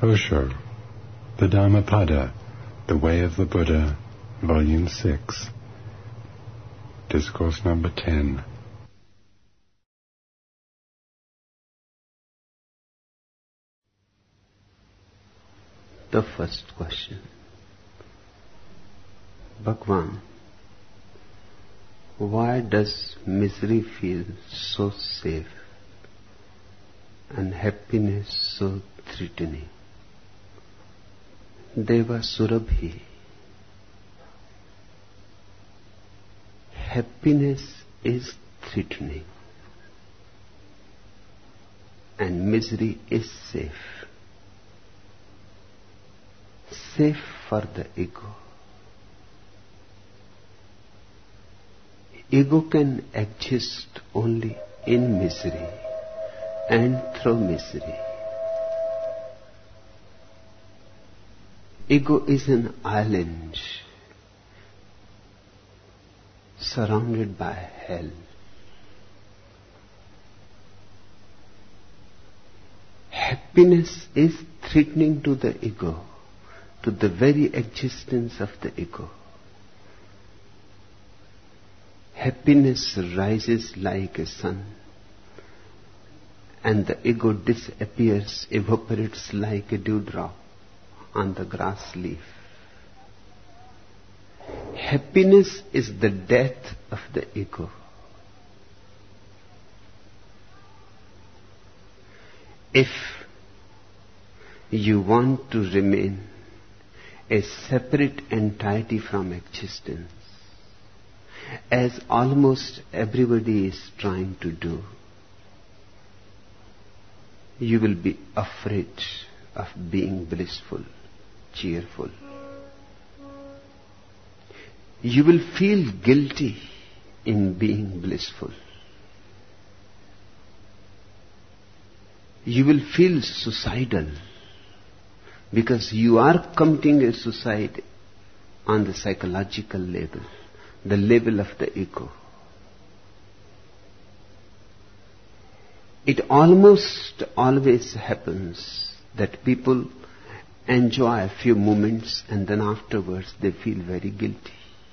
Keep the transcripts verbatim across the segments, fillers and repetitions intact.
Osho, the Dhammapada, The Way of the Buddha, Volume six, Discourse number ten. The first question. Bhagwan, why does misery feel so safe and happiness so threatening? Deva Surabhi, happiness is threatening and misery is safe. Safe for the ego. Ego can exist only in misery and through misery. Ego is an island surrounded by hell. Happiness is threatening to the ego, to the very existence of the ego. Happiness rises like a sun, and the ego disappears, evaporates like a dewdrop on the grass leaf. Happiness is the death of the ego. If you want to remain a separate entity from existence, as almost everybody is trying to do, you will be afraid of being blissful, cheerful. You will feel guilty in being blissful. You will feel suicidal because you are committing a suicide on the psychological level, the level of the ego. It almost always happens that people enjoy a few moments and then afterwards they feel very guilty.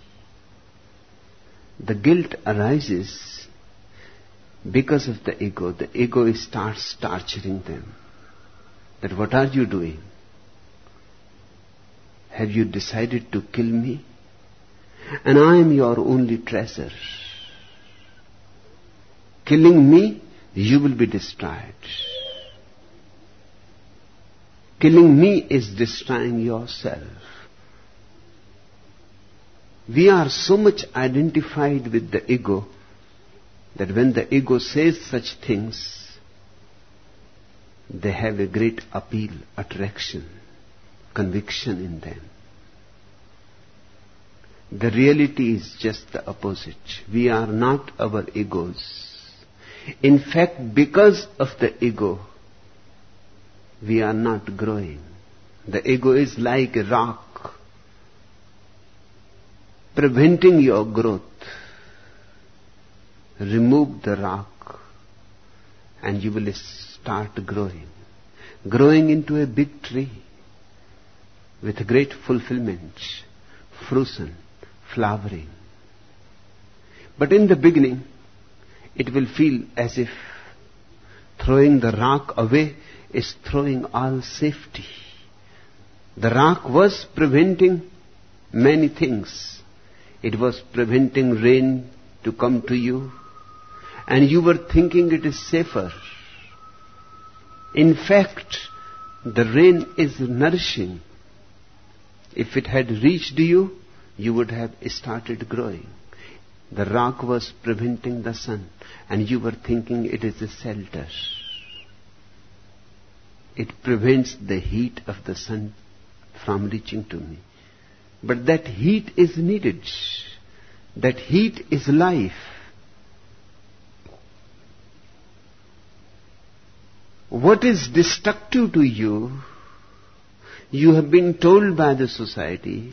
The guilt arises because of the ego. The ego starts torturing them. That what are you doing? Have you decided to kill me? And I am your only treasure. Killing me, you will be destroyed. Killing me is destroying yourself. We are so much identified with the ego that when the ego says such things, they have a great appeal, attraction, conviction in them. The reality is just the opposite. We are not our egos. In fact, because of the ego, we are not growing. The ego is like a rock, preventing your growth. Remove the rock and you will start growing. Growing into a big tree with great fulfillment, fruition, flowering. But in the beginning, it will feel as if throwing the rock away is throwing all safety. The rock was preventing many things. It was preventing rain to come to you, and you were thinking it is safer. In fact, the rain is nourishing. If it had reached you, you would have started growing. The rock was preventing the sun, and you were thinking it is a shelter. It prevents the heat of the sun from reaching to me. But that heat is needed. That heat is life. What is destructive to you, you have been told by the society,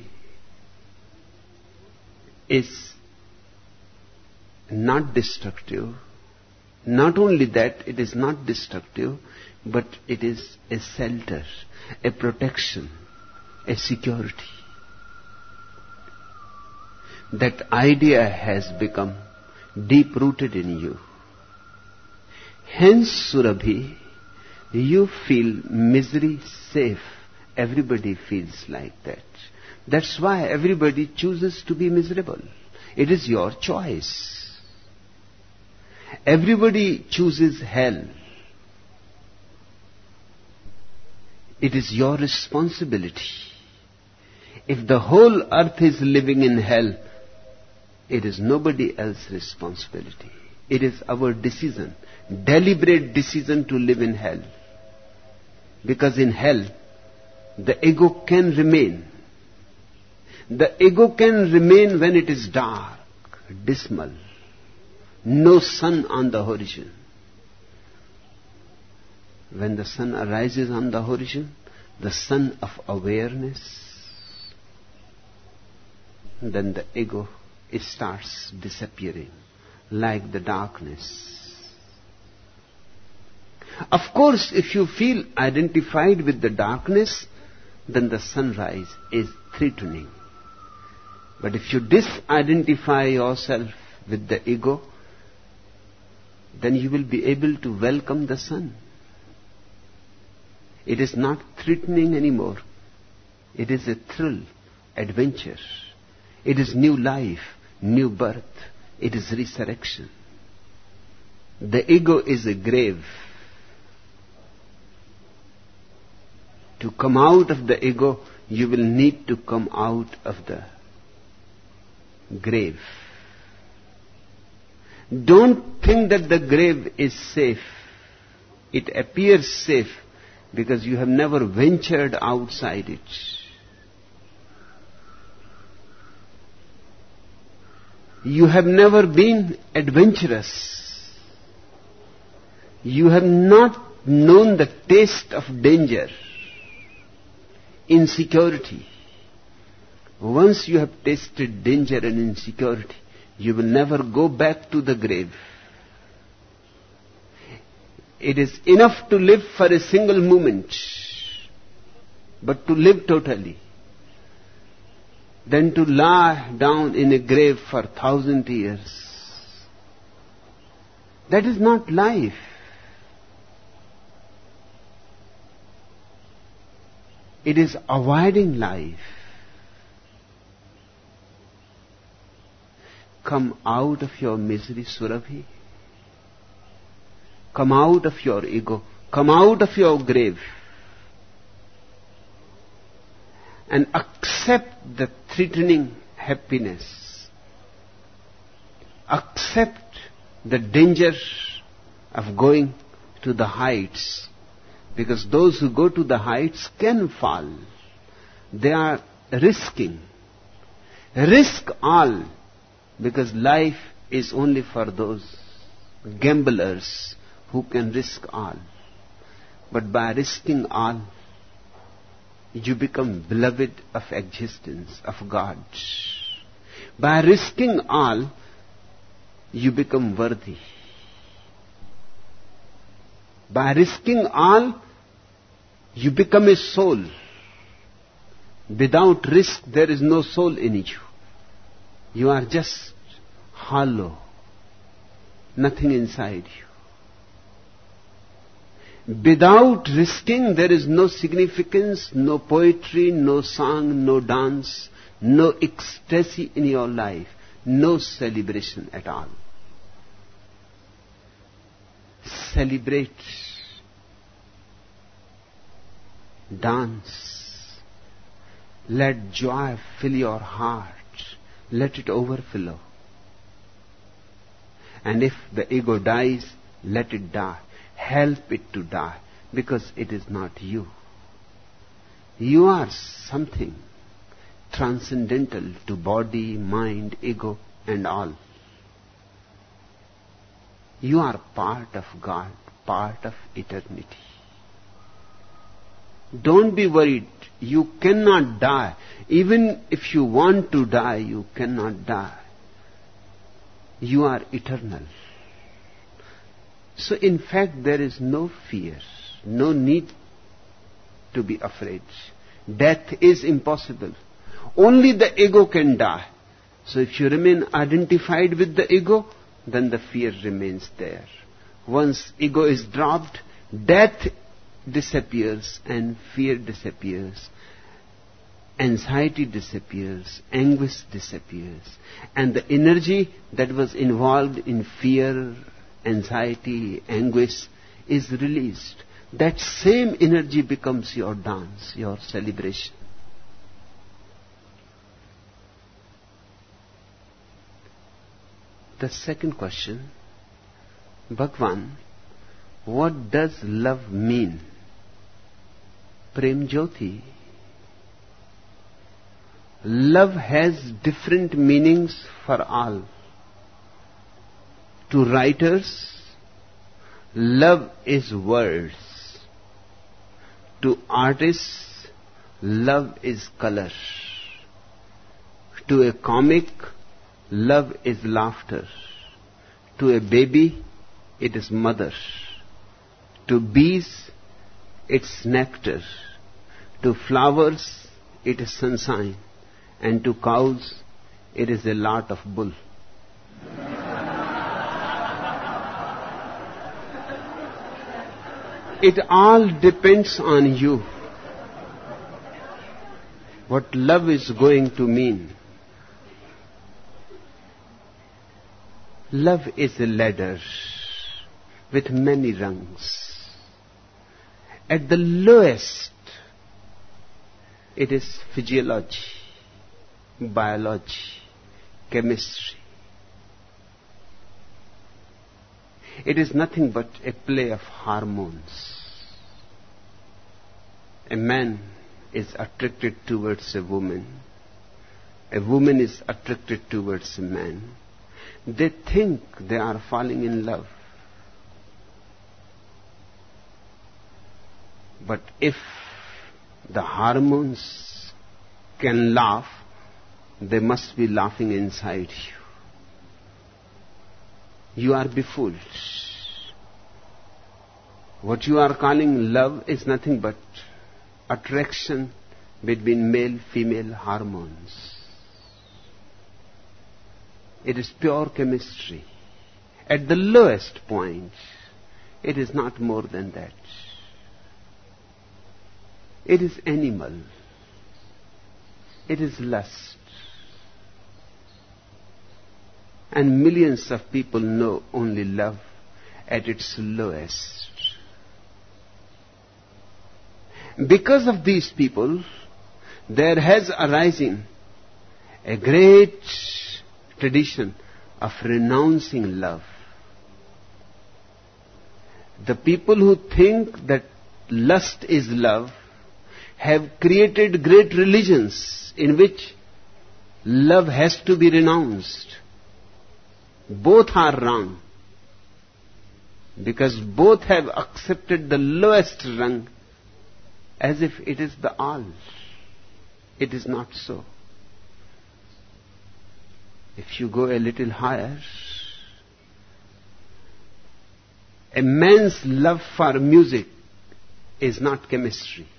is not destructive, Not only that, it is not destructive, but it is a shelter, a protection, a security. That idea has become deep-rooted in you. Hence, Surabhi, you feel misery safe. Everybody feels like that. That's why everybody chooses to be miserable. It is your choice. Everybody chooses hell. It is your responsibility. If the whole earth is living in hell, it is nobody else's responsibility. It is our decision, deliberate decision to live in hell. Because in hell, the ego can remain. The ego can remain when it is dark, dismal, no sun on the horizon. When the sun arises on the horizon, the sun of awareness, then the ego it starts disappearing like the darkness. Of course, if you feel identified with the darkness, then the sunrise is threatening. But if you disidentify yourself with the ego, then you will be able to welcome the sun. It is not threatening anymore. It is a thrill, adventure. It is new life, new birth. It is resurrection. The ego is a grave. To come out of the ego, you will need to come out of the grave. Don't think that the grave is safe. It appears safe because you have never ventured outside it. You have never been adventurous. You have not known the taste of danger, insecurity. Once you have tasted danger and insecurity, you will never go back to the grave. It is enough to live for a single moment, but to live totally, than to lie down in a grave for a thousand years. That is not life. It is avoiding life. Come out of your misery, Surabhi. Come out of your ego. Come out of your grave. And accept the threatening happiness. Accept the danger of going to the heights. Because those who go to the heights can fall. They are risking. Risk all. Because life is only for those gamblers who can risk all. But by risking all, you become beloved of existence, of God. By risking all, you become worthy. By risking all, you become a soul. Without risk, there is no soul in you. You are just hollow, nothing inside you. Without risking, there is no significance, no poetry, no song, no dance, no ecstasy in your life, no celebration at all. Celebrate. Dance. Let joy fill your heart. Let it overflow. And if the ego dies, let it die. Help it to die, because it is not you. You are something transcendental to body, mind, ego, and all. You are part of God, part of eternity. Don't be worried. You cannot die. Even if you want to die, you cannot die. You are eternal. So in fact there is no fear, no need to be afraid. Death is impossible. Only the ego can die. So if you remain identified with the ego, then the fear remains there. Once ego is dropped, death disappears and fear disappears. Anxiety disappears, anguish disappears. And the energy that was involved in fear, anxiety, anguish is released. That same energy becomes your dance, your celebration. The second question, Bhagwan, what does love mean? Prem Jyoti. Love has different meanings for all. To writers, love is words. To artists, love is color. To a comic, love is laughter. To a baby, it is mother. To bees, it's nectar. To flowers, it is sunshine. And to cows, it is a lot of bull. It all depends on you. What love is going to mean. Love is a ladder with many rungs. At the lowest, it is physiology, biology, chemistry. It is nothing but a play of hormones. A man is attracted towards a woman. A woman is attracted towards a man. They think they are falling in love. But if the hormones can laugh, they must be laughing inside you. You are befooled. What you are calling love is nothing but attraction between male-female hormones. It is pure chemistry. At the lowest point, it is not more than that. It is animal. It is lust. And millions of people know only love at its lowest. Because of these people, there has arisen a great tradition of renouncing love. The people who think that lust is love have created great religions in which love has to be renounced. Both are wrong, because both have accepted the lowest rung as if it is the all. It is not so. If you go a little higher, a man's love for music is not chemistry.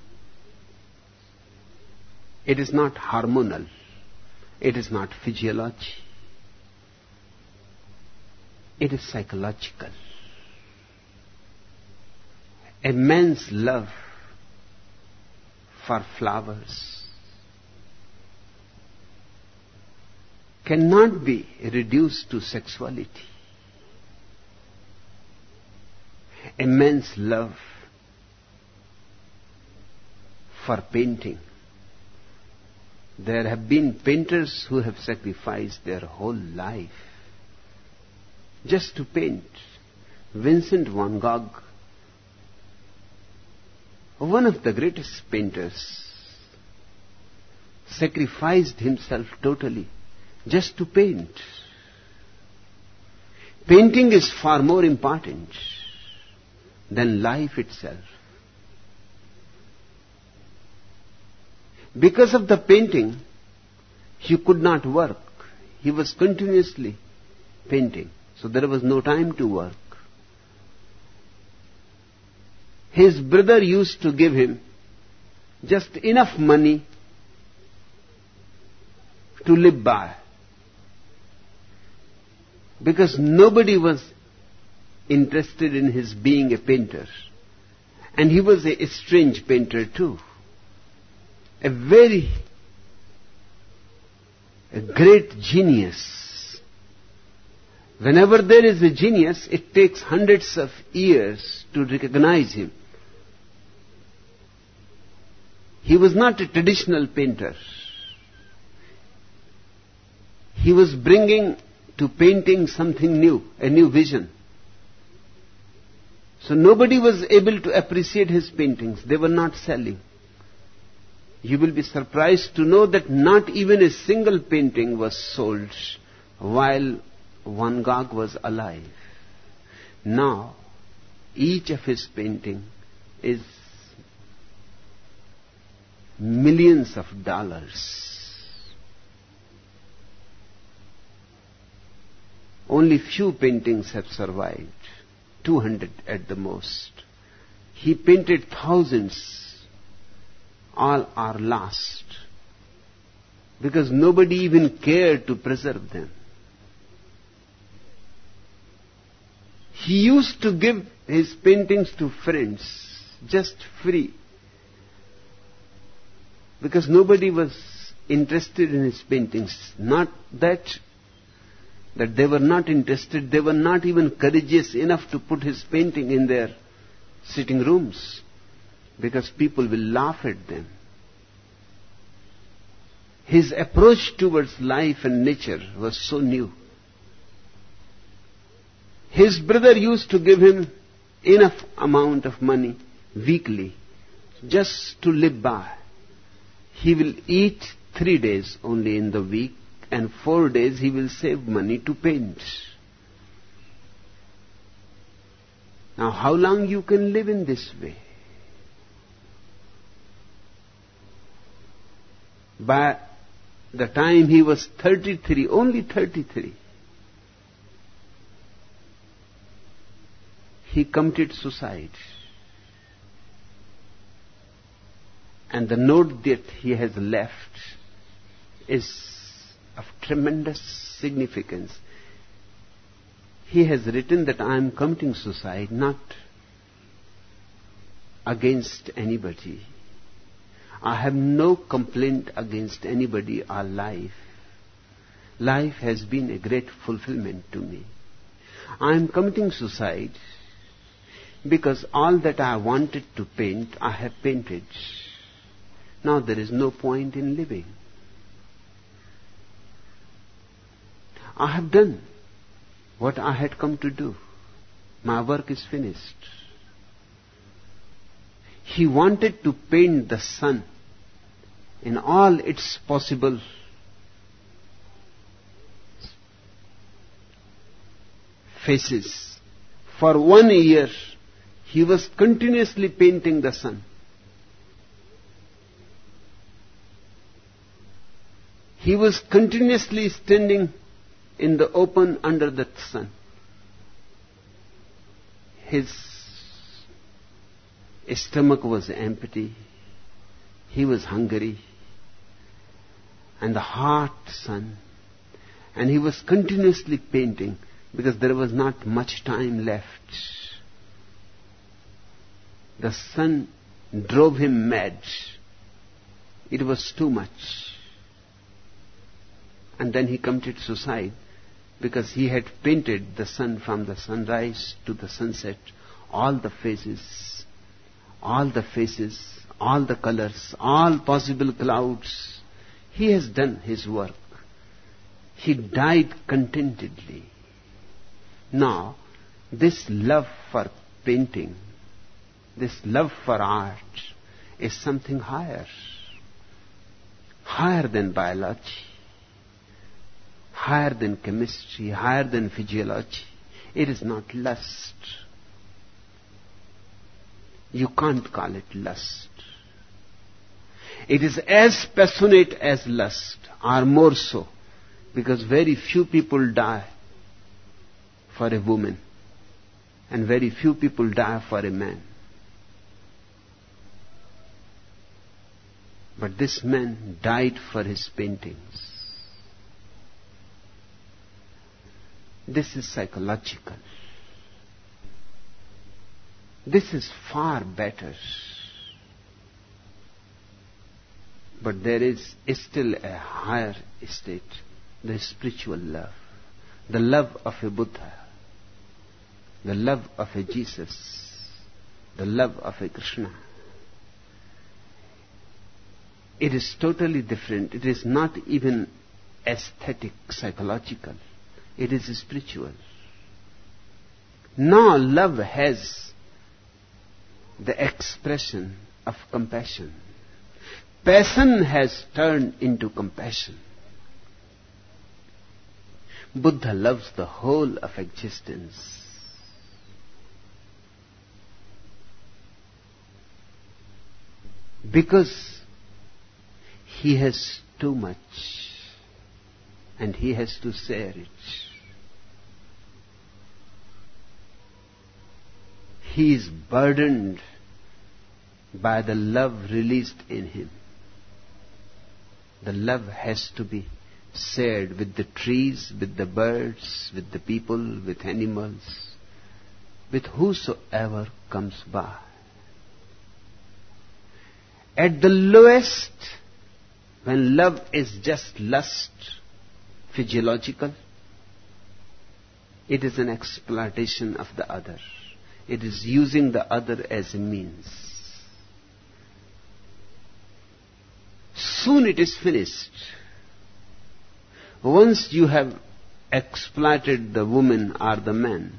It is not hormonal. It is not physiology. It is psychological. A man's love for flowers cannot be reduced to sexuality. A man's love for painting. There have been painters who have sacrificed their whole life just to paint. Vincent van Gogh, one of the greatest painters, sacrificed himself totally just to paint. Painting is far more important than life itself. Because of the painting, he could not work. He was continuously painting. So there was no time to work. His brother used to give him just enough money to live by, because nobody was interested in his being a painter. And he was a strange painter too. A very a great genius. Whenever there is a genius, it takes hundreds of years to recognize him. He was not a traditional painter. He was bringing to painting something new, a new vision. So nobody was able to appreciate his paintings. They were not selling. You will be surprised to know that not even a single painting was sold while Van Gogh was alive. Now, each of his paintings is millions of dollars. Only few paintings have survived, two hundred at the most. He painted thousands. All are lost because nobody even cared to preserve them. He used to give his paintings to friends, just free, because nobody was interested in his paintings. Not that that they were not interested, they were not even courageous enough to put his painting in their sitting rooms, because people will laugh at them. His approach towards life and nature was so new. His brother used to give him enough amount of money weekly just to live by. He will eat three days only in the week, and four days he will save money to paint. Now, how long you can live in this way? By the time he was thirty-three, only thirty-three, he committed suicide. And the note that he has left is of tremendous significance. He has written that I am committing suicide not against anybody. I have no complaint against anybody or life. Life has been a great fulfillment to me. I am committing suicide because all that I wanted to paint, I have painted. Now there is no point in living. I have done what I had come to do. My work is finished. He wanted to paint the sun in all its possible faces. For one year, he was continuously painting the sun. He was continuously standing in the open under the sun. His stomach was empty. He was hungry. And the hot sun. And he was continuously painting because there was not much time left. The sun drove him mad. It was too much. And then he committed suicide because he had painted the sun from the sunrise to the sunset, all the faces, all the faces, all the colors, all possible clouds. He has done his work. He died contentedly. Now, this love for painting, this love for art is something higher, higher than biology, higher than chemistry, higher than physiology. It is not lust. You can't call it lust. It is as passionate as lust, or more so, because very few people die for a woman, and very few people die for a man. But this man died for his paintings. This is psychological. This is far better. But there is still a higher state, the spiritual love, the love of a Buddha, the love of a Jesus, the love of a Krishna. It is totally different. It is not even aesthetic, psychological. It is spiritual. Now love has the expression of compassion. Passion has turned into compassion. Buddha loves the whole of existence. Because he has too much and he has to share it. He is burdened by the love released in him. The love has to be shared with the trees, with the birds, with the people, with animals, with whosoever comes by. At the lowest, when love is just lust, physiological, it is an exploitation of the other. It is using the other as a means. Soon it is finished. Once you have exploited the woman or the man,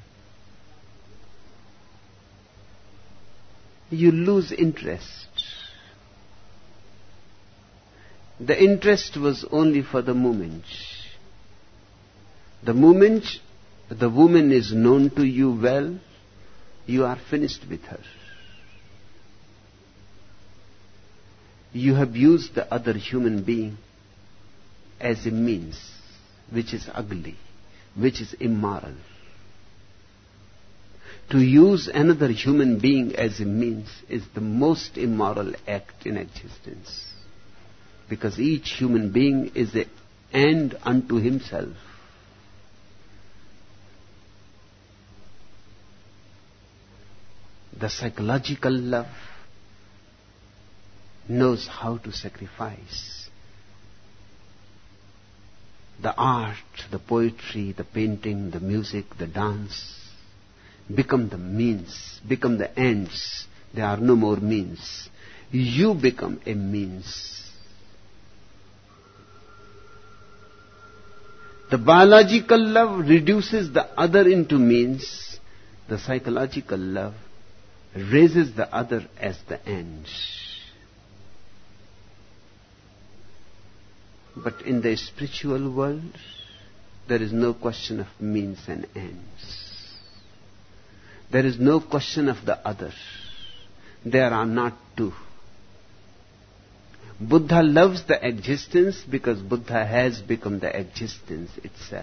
you lose interest. The interest was only for the moment. The moment the woman is known to you well, you are finished with her. You have used the other human being as a means, which is ugly, which is immoral. To use another human being as a means is the most immoral act in existence. Because each human being is an end unto himself. The psychological love knows how to sacrifice. The art, the poetry, the painting, the music, the dance become the means, become the ends. There are no more means. You become a means. The biological love reduces the other into means. The psychological love raises the other as the end. But in the spiritual world, there is no question of means and ends. There is no question of the other. There are not two. Buddha loves the existence because Buddha has become the existence itself.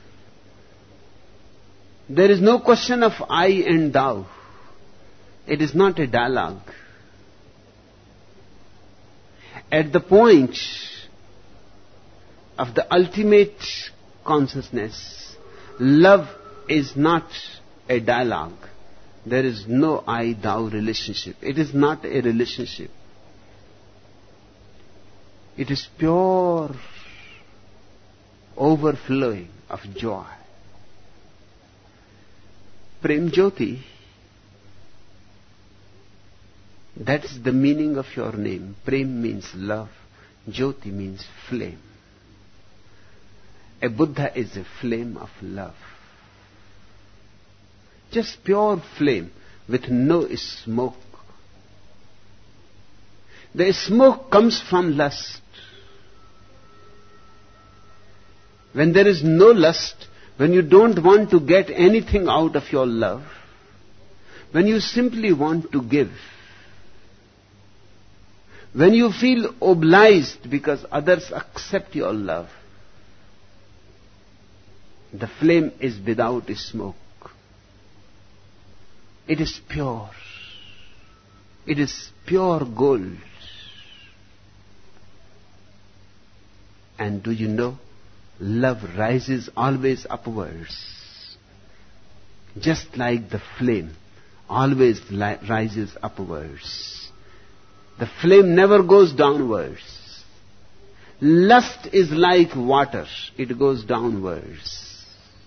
There is no question of I and thou. It is not a dialogue. At the point of the ultimate consciousness, love is not a dialogue. There is no I-thou relationship. It is not a relationship. It is pure overflowing of joy. Prem Jyoti, that is the meaning of your name. Prem means love. Jyoti means flame. A Buddha is a flame of love. Just pure flame with no smoke. The smoke comes from lust. When there is no lust, when you don't want to get anything out of your love, when you simply want to give, when you feel obliged because others accept your love, the flame is without smoke. It is pure. It is pure gold. And do you know, love rises always upwards. Just like the flame always li- rises upwards. The flame never goes downwards. Lust is like water. It goes downwards.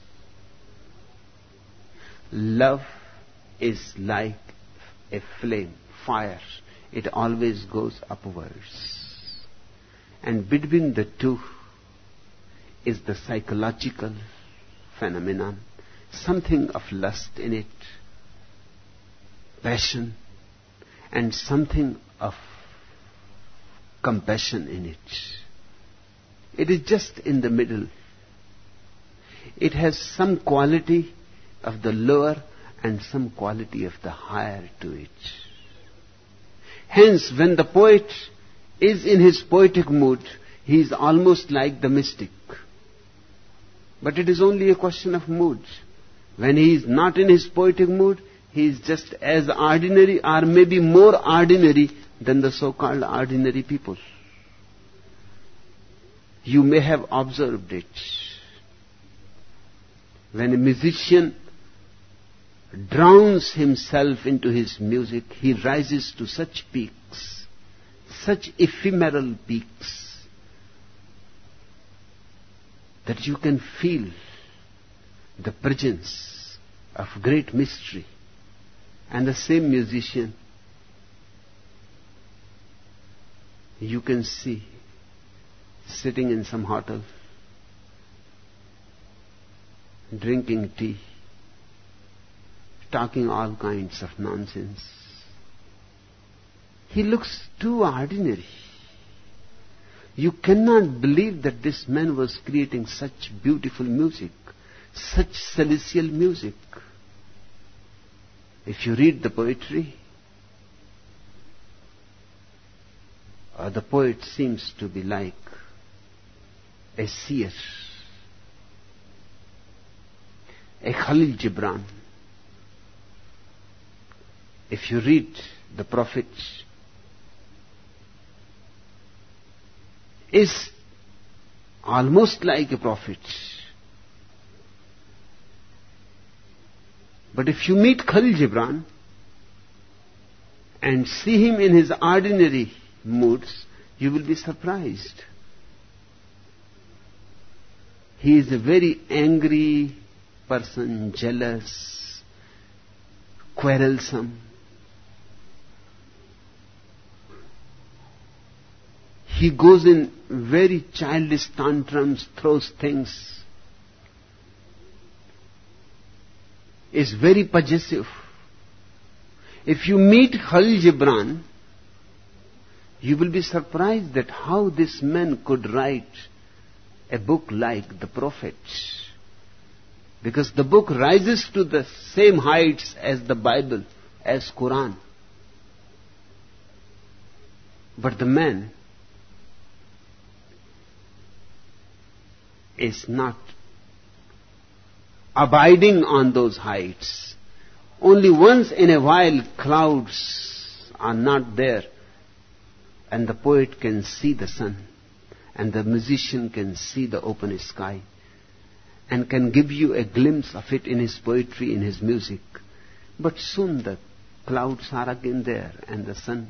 Love is like a flame, fire. It always goes upwards. And between the two is the psychological phenomenon, something of lust in it, passion, and something of compassion in it. It is just in the middle. It has some quality of the lower and some quality of the higher to it. Hence, when the poet is in his poetic mood, he is almost like the mystic. But it is only a question of mood. When he is not in his poetic mood, he is just as ordinary or maybe more ordinary than the so-called ordinary people. You may have observed it. When a musician drowns himself into his music, he rises to such peaks, such ephemeral peaks, that you can feel the presence of great mystery. And the same musician, you can see sitting in some hotel, drinking tea, talking all kinds of nonsense. He looks too ordinary. You cannot believe that this man was creating such beautiful music, such celestial music. If you read the poetry, uh, the poet seems to be like a seer, a Khalil Gibran. If you read the prophet, is almost like a prophet. But if you meet Khalil Gibran and see him in his ordinary moods, you will be surprised. He is a very angry person, jealous, quarrelsome. He goes in very childish tantrums, throws things, is very possessive. If you meet Khalil Gibran, you will be surprised that how this man could write a book like the Prophet. Because the book rises to the same heights as the Bible, as Quran. But the man is not abiding on those heights. Only once in a while clouds are not there, and the poet can see the sun, and the musician can see the open sky, and can give you a glimpse of it in his poetry, in his music. But soon the clouds are again there, and the sun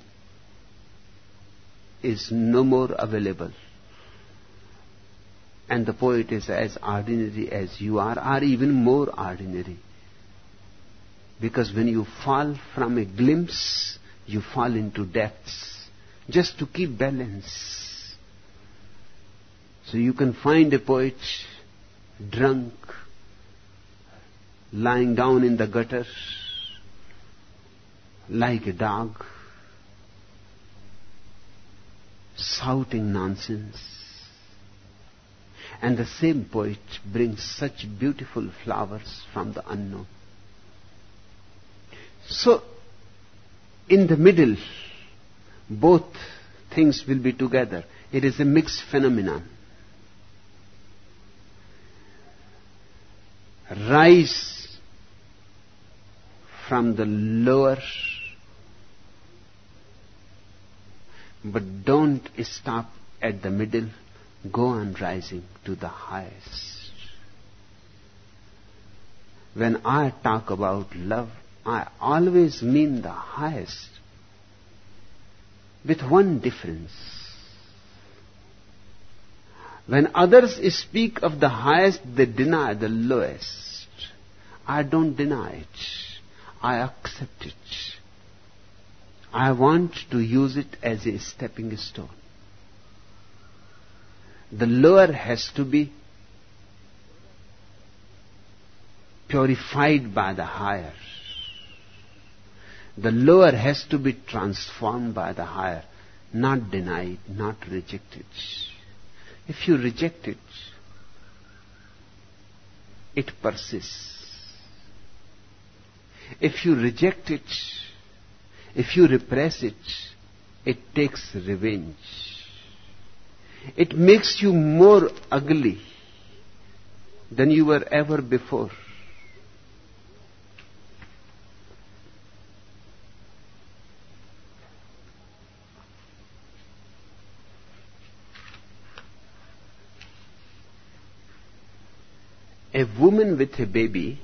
is no more available. And the poet is as ordinary as you are, or even more ordinary. Because when you fall from a glimpse, you fall into depths, just to keep balance. So you can find a poet drunk, lying down in the gutter, like a dog, shouting nonsense. And the same poet brings such beautiful flowers from the unknown. So, in the middle, both things will be together. It is a mixed phenomenon. Rise from the lower, but don't stop at the middle. go on rising to the highest. When I talk about love, I always mean the highest, with one difference. When others speak of the highest, they deny the lowest. I don't deny it. I accept it. I want to use it as a stepping stone. The lower has to be purified by the higher. The lower has to be transformed by the higher, not denied, not rejected. If you reject it, it persists. If you reject it, if you repress it, it takes revenge. It makes you more ugly than you were ever before. A woman with a baby,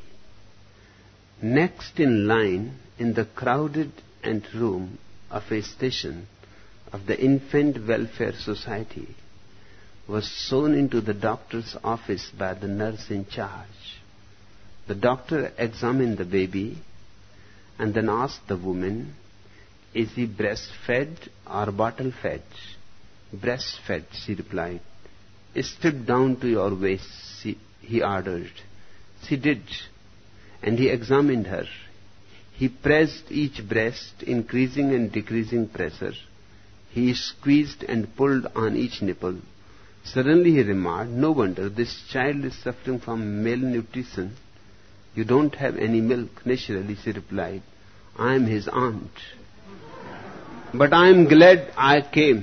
next in line in the crowded anteroom of a station of the Infant Welfare Society, was shown into the doctor's office by the nurse in charge. The doctor examined the baby and then asked the woman, "Is he breastfed or bottle-fed?" "Breastfed," she replied. "Strip down to your waist," she, he ordered. She did, and he examined her. He pressed each breast, increasing and decreasing pressure. He squeezed and pulled on each nipple. Suddenly he remarked, "No wonder this child is suffering from malnutrition." "You don't have any milk." "Naturally," she replied. "I am his aunt. But I am glad I came."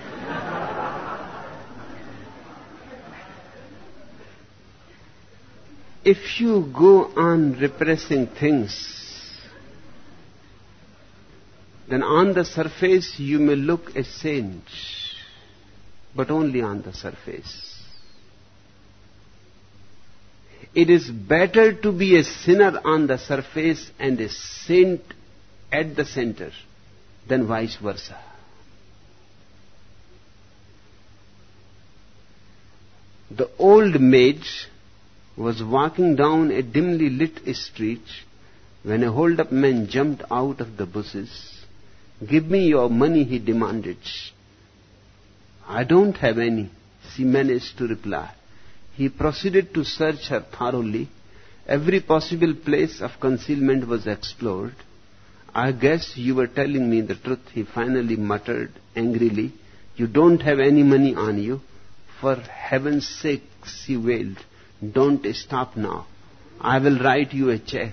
If you go on repressing things, then on the surface you may look a saint, but only on the surface. It is better to be a sinner on the surface and a saint at the center than vice versa. The old maid was walking down a dimly lit street when a hold-up man jumped out of the bushes. "Give me your money," he demanded. "I don't have any," she managed to reply. He proceeded to search her thoroughly. Every possible place of concealment was explored. "I guess you were telling me the truth," he finally muttered angrily. "You don't have any money on you." "For heaven's sake," she wailed, "don't stop now. I will write you a check."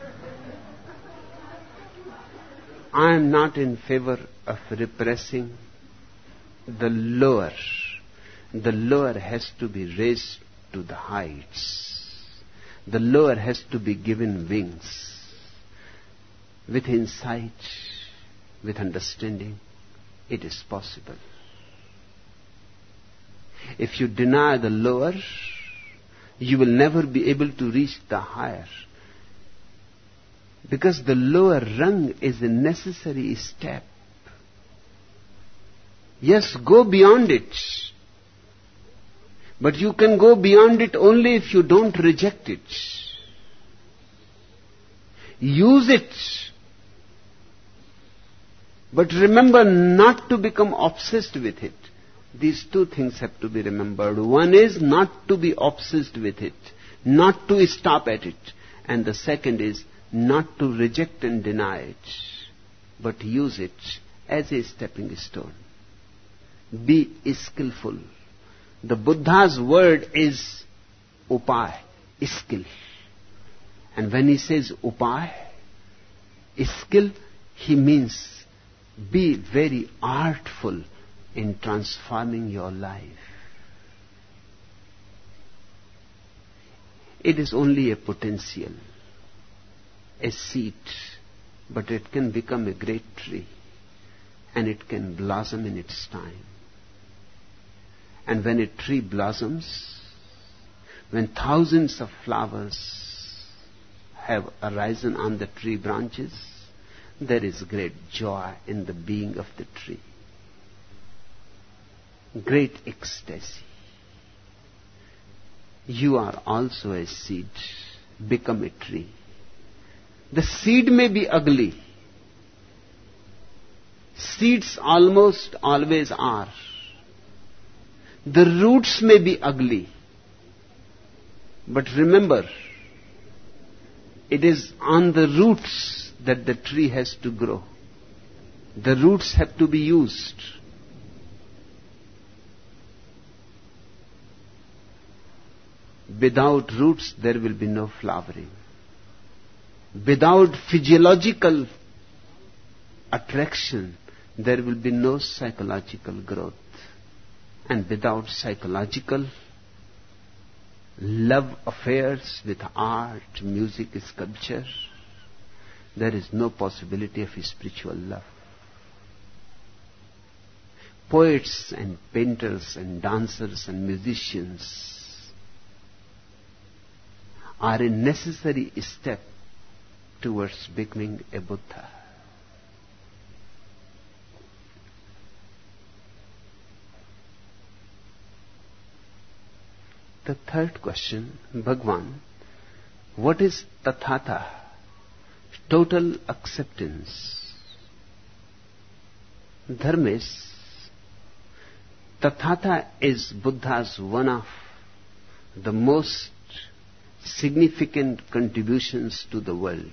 I am not in favor of repressing the lower. The lower has to be raised to the heights. The lower has to be given wings. With insight, with understanding, it is possible. If you deny the lower, you will never be able to reach the higher. Because the lower rung is a necessary step. Yes, go beyond it. But you can go beyond it only if you don't reject it. Use it. But remember not to become obsessed with it. These two things have to be remembered. One is not to be obsessed with it, not to stop at it. And the second is not to reject and deny it, but use it as a stepping stone. Be skillful. The Buddha's word is upay, skill. And when he says upay, skill, he means be very artful in transforming your life. It is only a potential, a seed, but it can become a great tree, and it can blossom in its time. And when a tree blossoms, when thousands of flowers have arisen on the tree branches, there is great joy in the being of the tree. Great ecstasy. You are also a seed. Become a tree. The seed may be ugly. Seeds almost always are. The roots may be ugly. But remember, it is on the roots that the tree has to grow. The roots have to be used. Without roots, there will be no flowering. Without physiological attraction, there will be no psychological growth. And without psychological love affairs with art, music, sculpture, there is no possibility of spiritual love. Poets and painters and dancers and musicians are a necessary step towards becoming a Buddha. The third question, Bhagwan, what is Tathata? Total acceptance. Dharmesh, Tathata is Buddha's one of the most significant contributions to the world.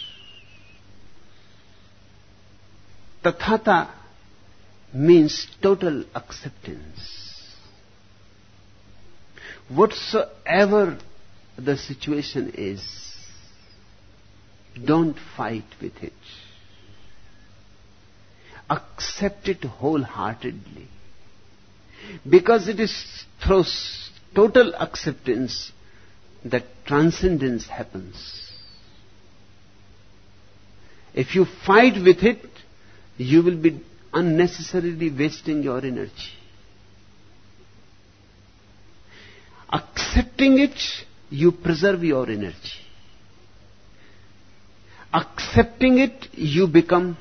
Tathata means total acceptance. Whatsoever the situation is, don't fight with it. Accept it wholeheartedly. Because it is through total acceptance that transcendence happens. If you fight with it, you will be unnecessarily wasting your energy. Accepting it, you preserve your energy. Accepting it, you become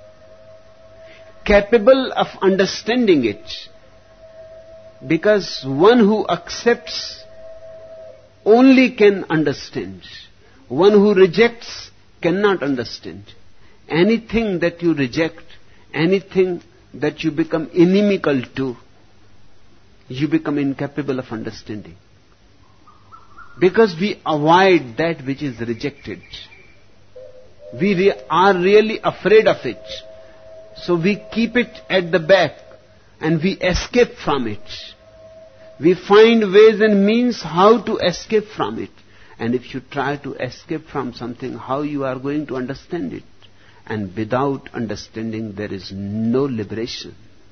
capable of understanding it. Because one who accepts only can understand. One who rejects cannot understand. Anything that you reject, anything that you become inimical to, you become incapable of understanding. Because we avoid that which is rejected. We re- are really afraid of it. So we keep it at the back and we escape from it. We find ways and means how to escape from it. And if you try to escape from something, how you are going to understand it? And without understanding, there is no liberation,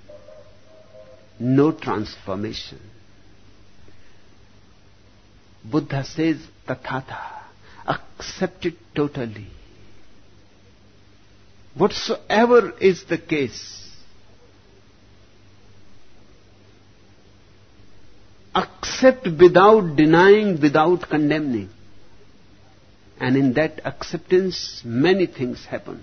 no transformation. Buddha says, Tathata, accept it totally. Whatsoever is the case, accept without denying, without condemning. And in that acceptance, many things happen.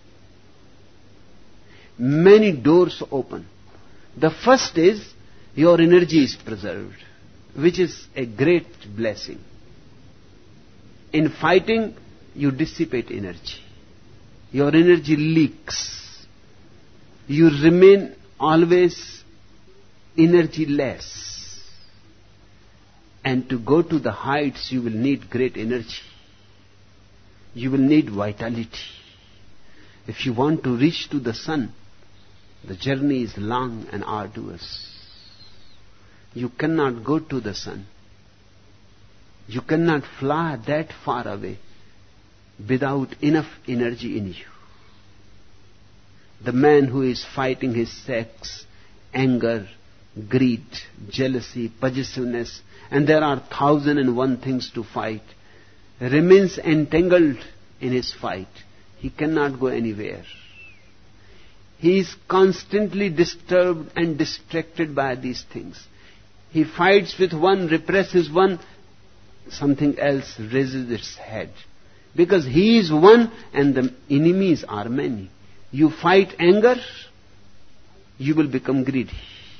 Many doors open. The first is, your energy is preserved, which is a great blessing. In fighting, you dissipate energy. Your energy leaks. You remain always energy-less. And to go to the heights, you will need great energy. You will need vitality. If you want to reach to the sun, the journey is long and arduous. You cannot go to the sun. You cannot fly that far away without enough energy in you. The man who is fighting his sex, anger, greed, jealousy, possessiveness, and there are thousand and one things to fight, remains entangled in his fight. He cannot go anywhere. He is constantly disturbed and distracted by these things. He fights with one, represses one, something else raises its head. Because he is one and the enemies are many. You fight anger, you will become greedy.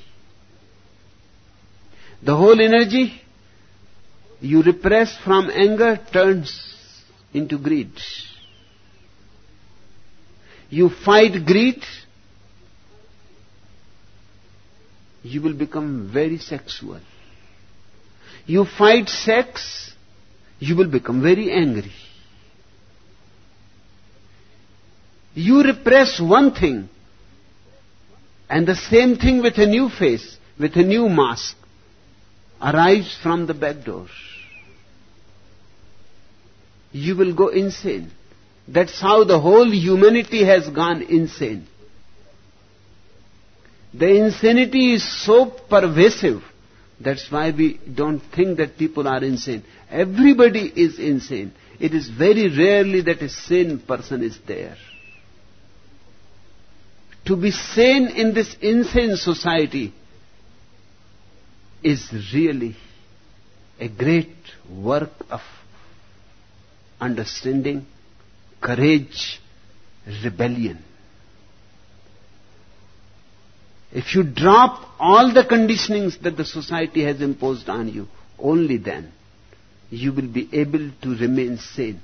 The whole energy you repress from anger turns into greed. You fight greed, you will become very sexual. You fight sex, you will become very angry. You repress one thing, and the same thing with a new face, with a new mask, arrives from the back door. You will go insane. That's how the whole humanity has gone insane. The insanity is so pervasive. That's why we don't think that people are insane. Everybody is insane. It is very rarely that a sane person is there. To be sane in this insane society is really a great work of understanding, courage, rebellion. If you drop all the conditionings that the society has imposed on you, only then you will be able to remain sane.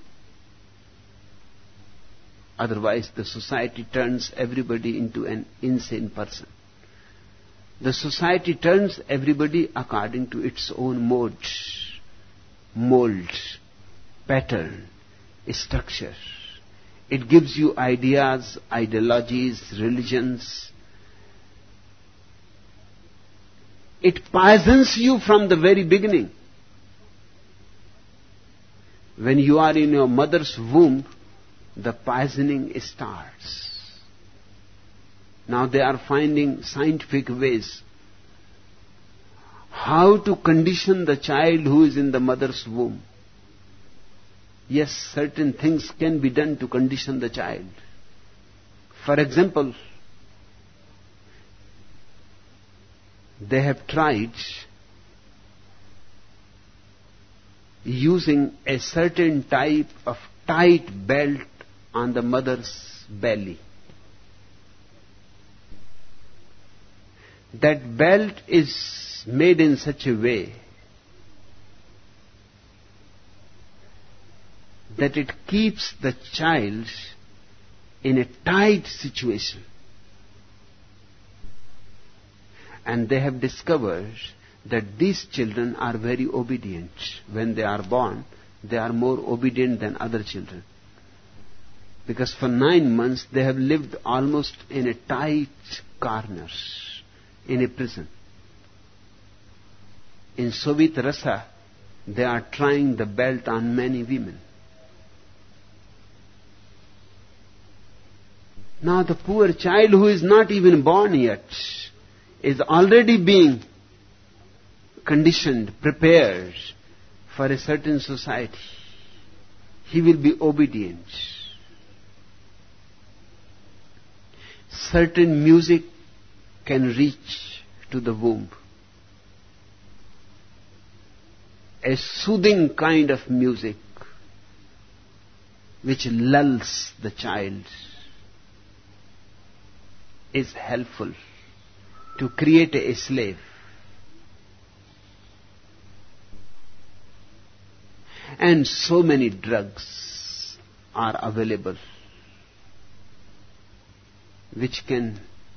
Otherwise, the society turns everybody into an insane person. The society turns everybody according to its own mode, mold, pattern, structure. It gives you ideas, ideologies, religions. It poisons you from the very beginning. When you are in your mother's womb, the poisoning starts. Now they are finding scientific ways how to condition the child who is in the mother's womb. Yes, certain things can be done to condition the child. For example, they have tried using a certain type of tight belt on the mother's belly. That belt is made in such a way that it keeps the child in a tight situation. And they have discovered that these children are very obedient. When they are born, they are more obedient than other children. Because for nine months they have lived almost in a tight corner, in a prison. In Soviet Russia, they are trying the belt on many women. Now the poor child who is not even born yet is already being conditioned, prepared for a certain society. He will be obedient. Certain music can reach to the womb. A soothing kind of music which lulls the child is helpful to create a slave. And so many drugs are available which can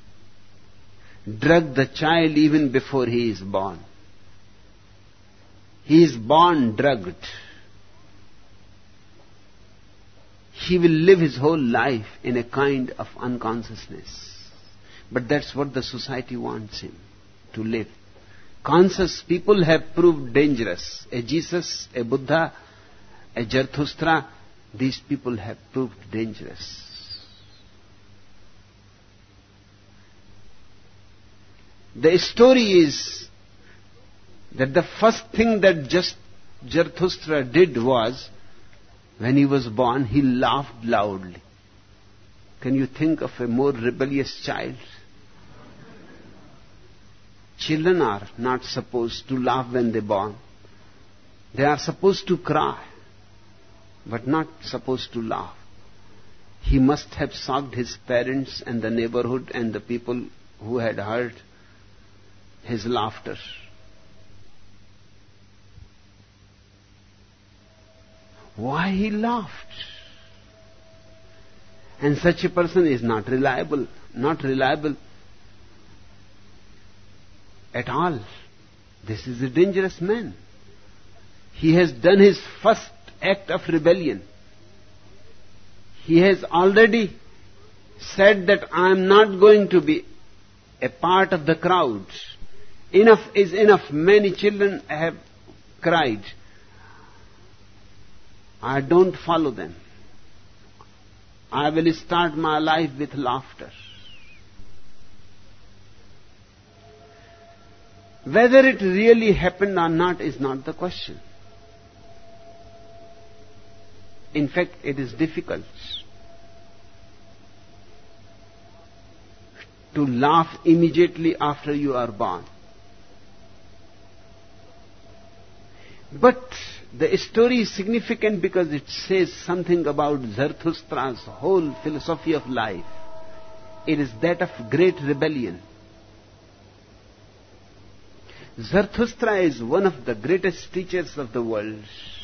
drug the child even before he is born. He is born drugged. He will live his whole life in a kind of unconsciousness. But that's what the society wants him to live. Conscious people have proved dangerous. A Jesus, a Buddha, a Zarathustra, these people have proved dangerous. The story is that the first thing that just Zarathustra did was, when he was born, he laughed loudly. Can you think of a more rebellious child? Children are not supposed to laugh when they are born. They are supposed to cry, but not supposed to laugh. He must have shocked his parents and the neighborhood and the people who had heard his laughter. Why he laughed? And such a person is not reliable, not reliable at all. This is a dangerous man. He has done his first act of rebellion. He has already said that I am not going to be a part of the crowd. Enough is enough. Many children have cried. I don't follow them. I will start my life with laughter. Whether it really happened or not is not the question. In fact, it is difficult to laugh immediately after you are born. But the story is significant because it says something about Zarathustra's whole philosophy of life. It is that of great rebellion. Zarathustra is one of the greatest teachers of the world,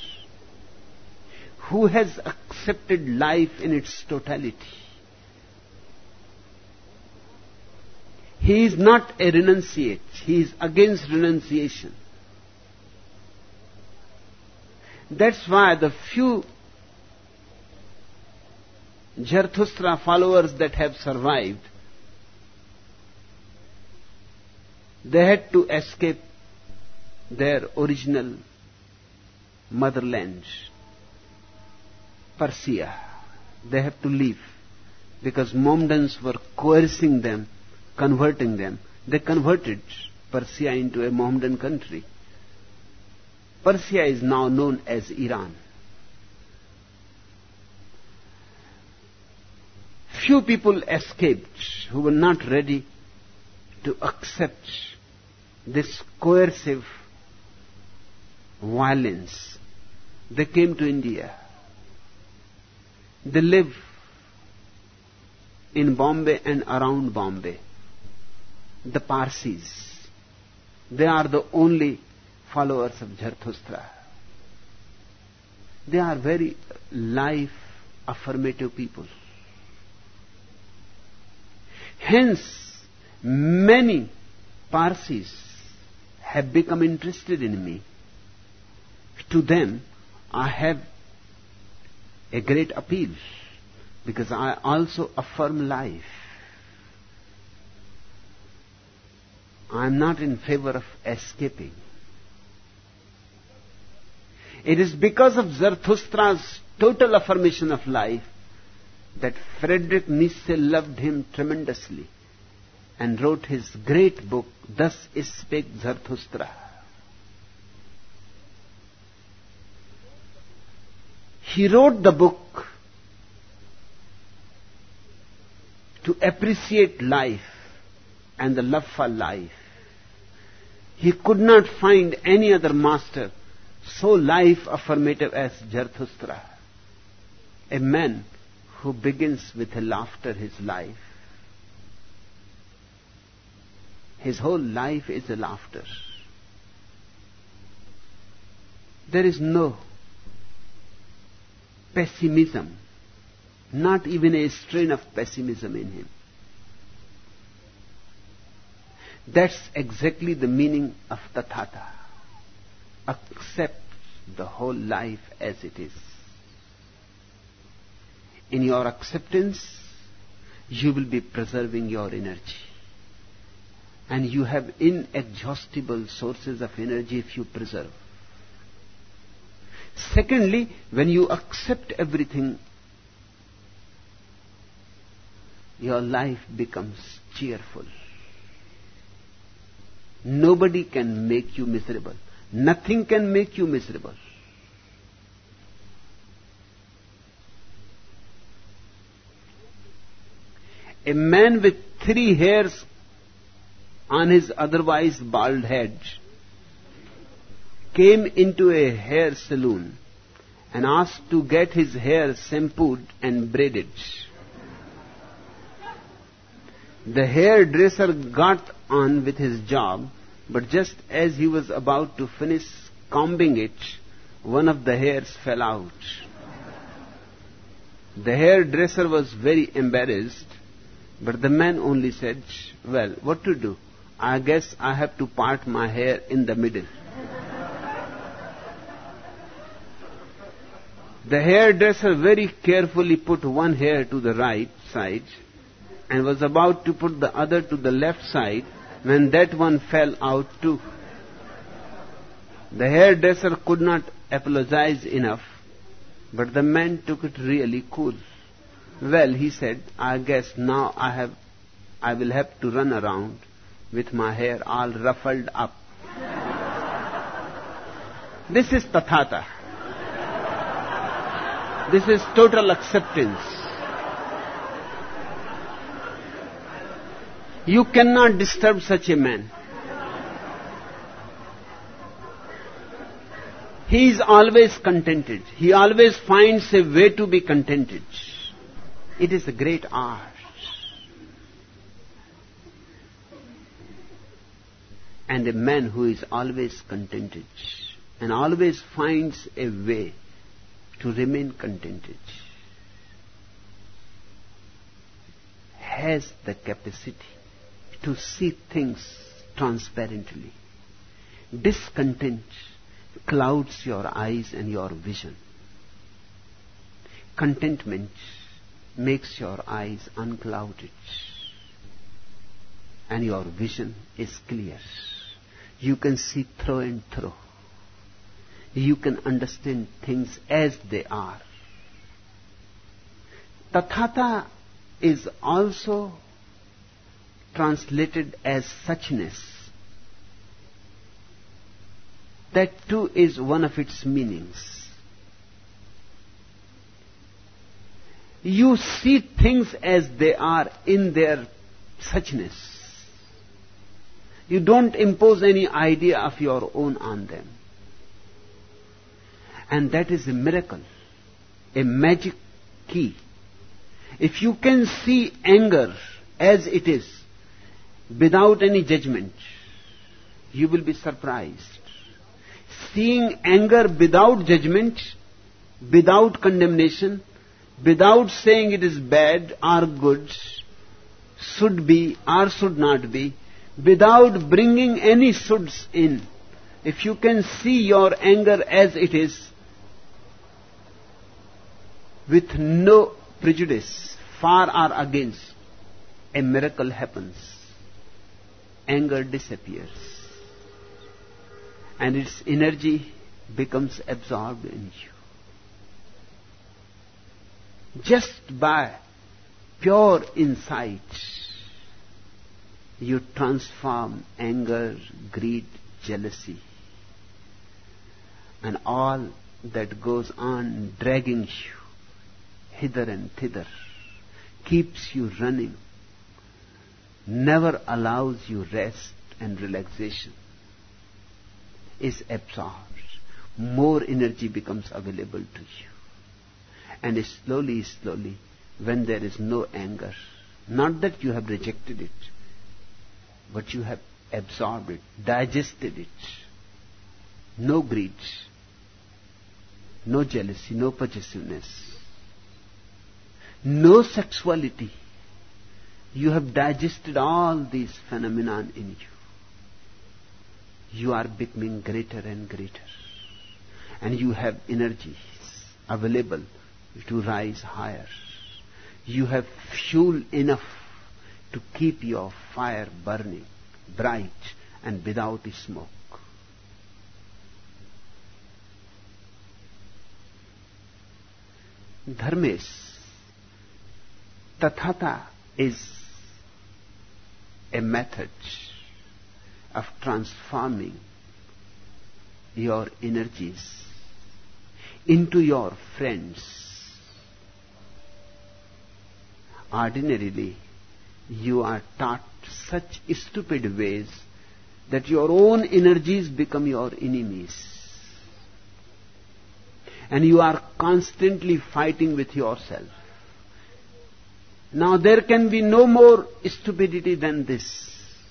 who has accepted life in its totality. He is not a renunciate. He is against renunciation. That's why the few Zarathustra followers that have survived, they had to escape their original motherland, Persia. They have to leave because Mohammedans were coercing them, converting them. They converted Persia into a Mohammedan country. Persia is now known as Iran. Few people escaped who were not ready to accept this coercive violence. They came to India. They live in Bombay and around Bombay. The Parsis. They are the only followers of Zarathustra. They are very life affirmative people. Hence, many Parsis have become interested in me. To them, I have a great appeal because I also affirm life. I am not in favor of escaping. It is because of Zarathustra's total affirmation of life that Friedrich Nietzsche loved him tremendously and wrote his great book, Thus Spake Zarathustra. He wrote the book to appreciate life and the love for life. He could not find any other master so life affirmative as Zarathustra, a man who begins with a laughter his life. His whole life is a laughter. There is no pessimism, not even a strain of pessimism in him. That's exactly the meaning of Tathata. Accept the whole life as it is. In your acceptance, you will be preserving your energy. And you have inexhaustible sources of energy if you preserve. Secondly, when you accept everything, your life becomes cheerful. Nobody can make you miserable. Nothing can make you miserable. A man with three hairs on his otherwise bald head, came into a hair salon and asked to get his hair shampooed and braided. The hairdresser got on with his job, but just as he was about to finish combing it, one of the hairs fell out. The hairdresser was very embarrassed, but the man only said, "Well, what to do? I guess I have to part my hair in the middle." The hairdresser very carefully put one hair to the right side and was about to put the other to the left side when that one fell out too. The hairdresser could not apologize enough, but the man took it really cool. "Well," he said, "I guess now I have, I will have to run around with my hair all ruffled up." This is tathata. This is total acceptance. You cannot disturb such a man. He is always contented. He always finds a way to be contented. It is a great art. And a man who is always contented and always finds a way to remain contented has the capacity to see things transparently. Discontent clouds your eyes and your vision. Contentment makes your eyes unclouded and your vision is clear. You can see through and through. You can understand things as they are. Tathata is also translated as suchness. That too is one of its meanings. You see things as they are in their suchness. You don't impose any idea of your own on them. And that is a miracle, a magic key. If you can see anger as it is, without any judgment, you will be surprised. Seeing anger without judgment, without condemnation, without saying it is bad or good, should be or should not be, without bringing any shoulds in, if you can see your anger as it is, with no prejudice, far or against, a miracle happens. Anger disappears. And its energy becomes absorbed in you. Just by pure insight, you transform anger, greed, jealousy, and all that goes on dragging you hither and thither, keeps you running, never allows you rest and relaxation, is absorbed. More energy becomes available to you. And slowly, slowly, when there is no anger, not that you have rejected it, but you have absorbed it, digested it, no greed, no jealousy, no possessiveness, no sexuality. You have digested all these phenomena in you. You are becoming greater and greater. And you have energies available to rise higher. You have fuel enough to keep your fire burning, bright and without smoke. Dharmesh, tathata is a method of transforming your energies into your friends. Ordinarily, you are taught such stupid ways that your own energies become your enemies. And you are constantly fighting with yourself. Now there can be no more stupidity than this.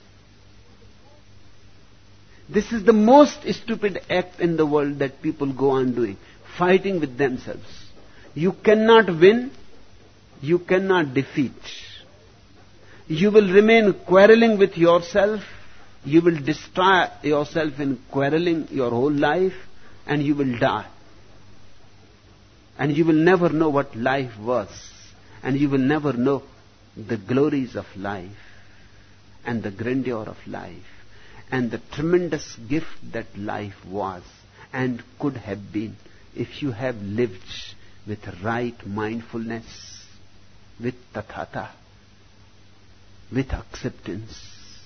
This is the most stupid act in the world that people go on doing, fighting with themselves. You cannot win, you cannot defeat. You will remain quarreling with yourself, you will destroy yourself in quarreling your whole life, and you will die. And you will never know what life was, and you will never know the glories of life, and the grandeur of life, and the tremendous gift that life was and could have been if you have lived with right mindfulness, with tathata, with acceptance.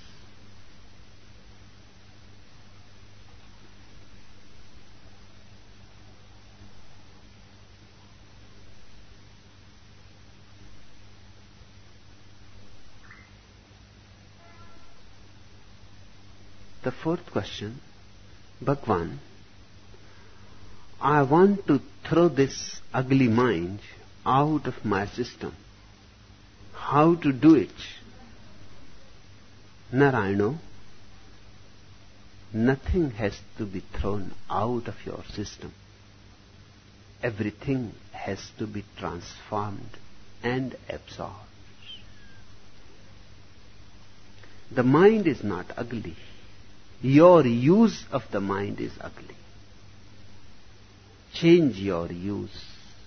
The fourth question, Bhagwan, I want to throw this ugly mind out of my system. How to do it? Narayana, nothing has to be thrown out of your system. Everything has to be transformed and absorbed. The mind is not ugly. Your use of the mind is ugly. Change your use.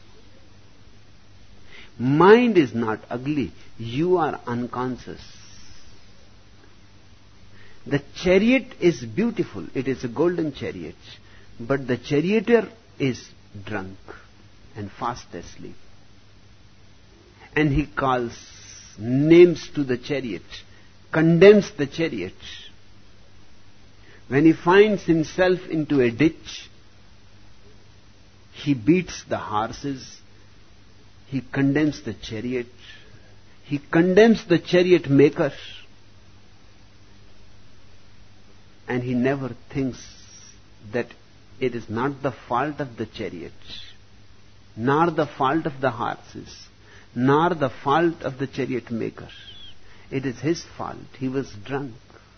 Mind is not ugly. You are unconscious. The chariot is beautiful. It is a golden chariot. But the charioteer is drunk and fast asleep. And he calls names to the chariot, condemns the chariot. When he finds himself into a ditch, he beats the horses, he condemns the chariot, he condemns the chariot maker, and he never thinks that it is not the fault of the chariot, nor the fault of the horses, nor the fault of the chariot maker. It is his fault. He was drunk.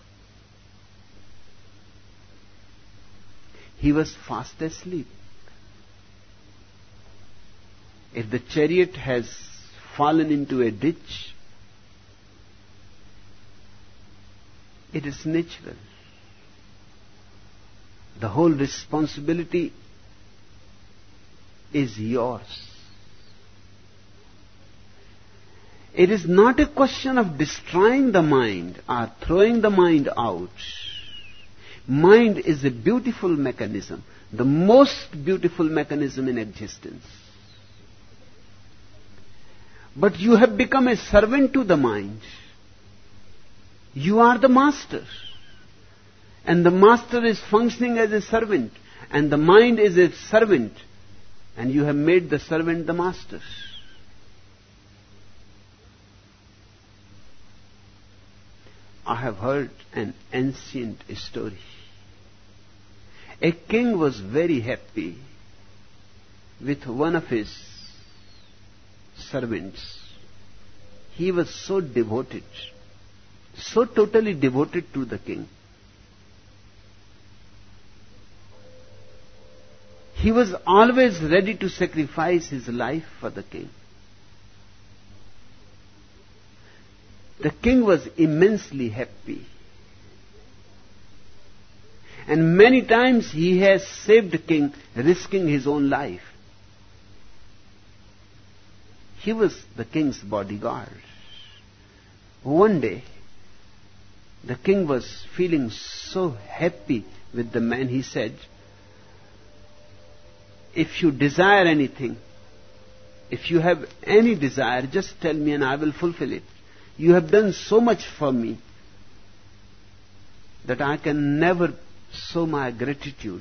He was fast asleep. If the chariot has fallen into a ditch, it is natural. The whole responsibility is yours. It is not a question of destroying the mind or throwing the mind out. Mind is a beautiful mechanism, the most beautiful mechanism in existence. But you have become a servant to the mind. You are the master. And the master is functioning as a servant. And the mind is a servant. And you have made the servant the master. I have heard an ancient story. A king was very happy with one of his servants. He was so devoted, so totally devoted to the king. He was always ready to sacrifice his life for the king. The king was immensely happy. And many times he has saved the king, risking his own life. He was the king's bodyguard. One day, the king was feeling so happy with the man, he said, if you desire anything, if you have any desire, just tell me and I will fulfill it. You have done so much for me that I can never show my gratitude.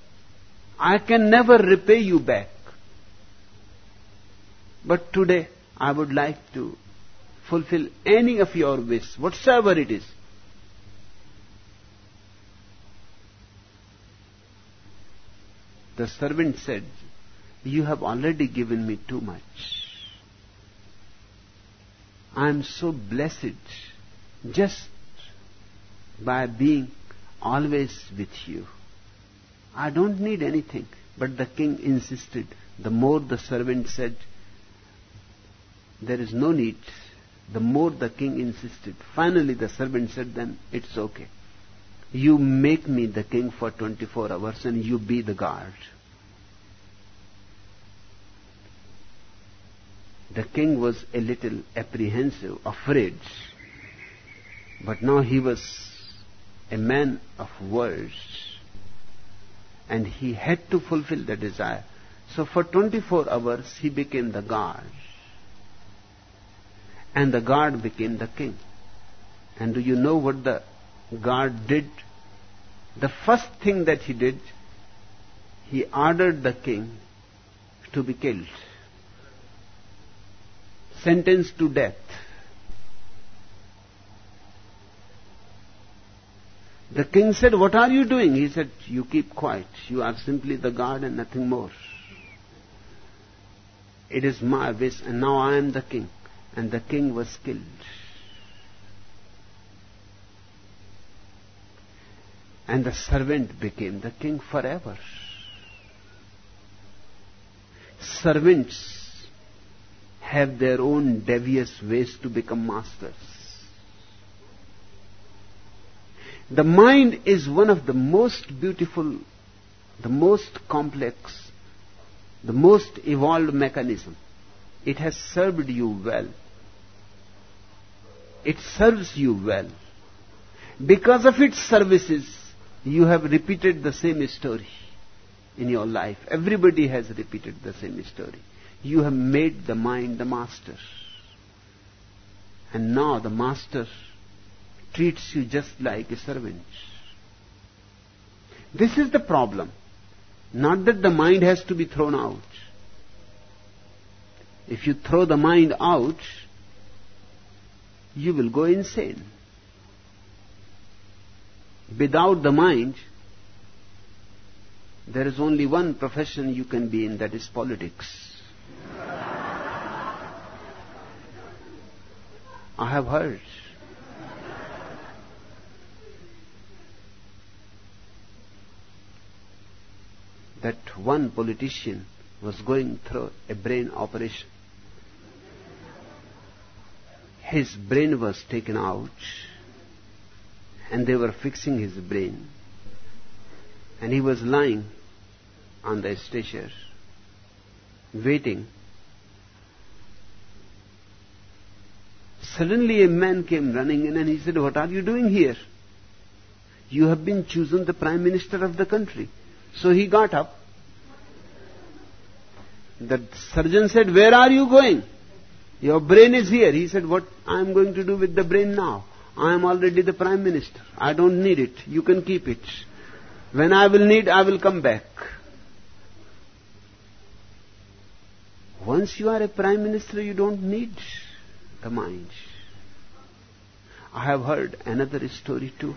I can never repay you back. But today, I would like to fulfill any of your wishes, whatsoever it is. The servant said, you have already given me too much. I am so blessed just by being always with you. I don't need anything. But the king insisted. The more the servant said, there is no need, the more the king insisted. Finally the servant said, then it's okay. You make me the king for twenty-four hours and you be the guard. The king was a little apprehensive, afraid. But now he was a man of words. And he had to fulfill the desire. So for twenty-four hours he became the guard. And the guard became the king. And do you know what the guard did? The first thing that he did, he ordered the king to be killed. Sentenced to death. The king said, what are you doing? He said, you keep quiet. You are simply the guard and nothing more. It is my wish and now I am the king. And the king was killed. And the servant became the king forever. Servants have their own devious ways to become masters. The mind is one of the most beautiful, the most complex, the most evolved mechanism. It has served you well. It serves you well. Because of its services, you have repeated the same story in your life. Everybody has repeated the same story. You have made the mind the master. And now the master treats you just like a servant. This is the problem. Not that the mind has to be thrown out. If you throw the mind out, you will go insane. Without the mind, there is only one profession you can be in, that is politics. I have heard. That one politician was going through a brain operation. His brain was taken out and they were fixing his brain. And he was lying on the stretcher, waiting. Suddenly a man came running in and he said, what are you doing here? You have been chosen the Prime Minister of the country. So he got up. The surgeon said, where are you going? Your brain is here. He said, what I am going to do with the brain now? I am already the Prime Minister. I don't need it. You can keep it. When I will need, I will come back. Once you are a Prime Minister, you don't need the mind. I have heard another story too.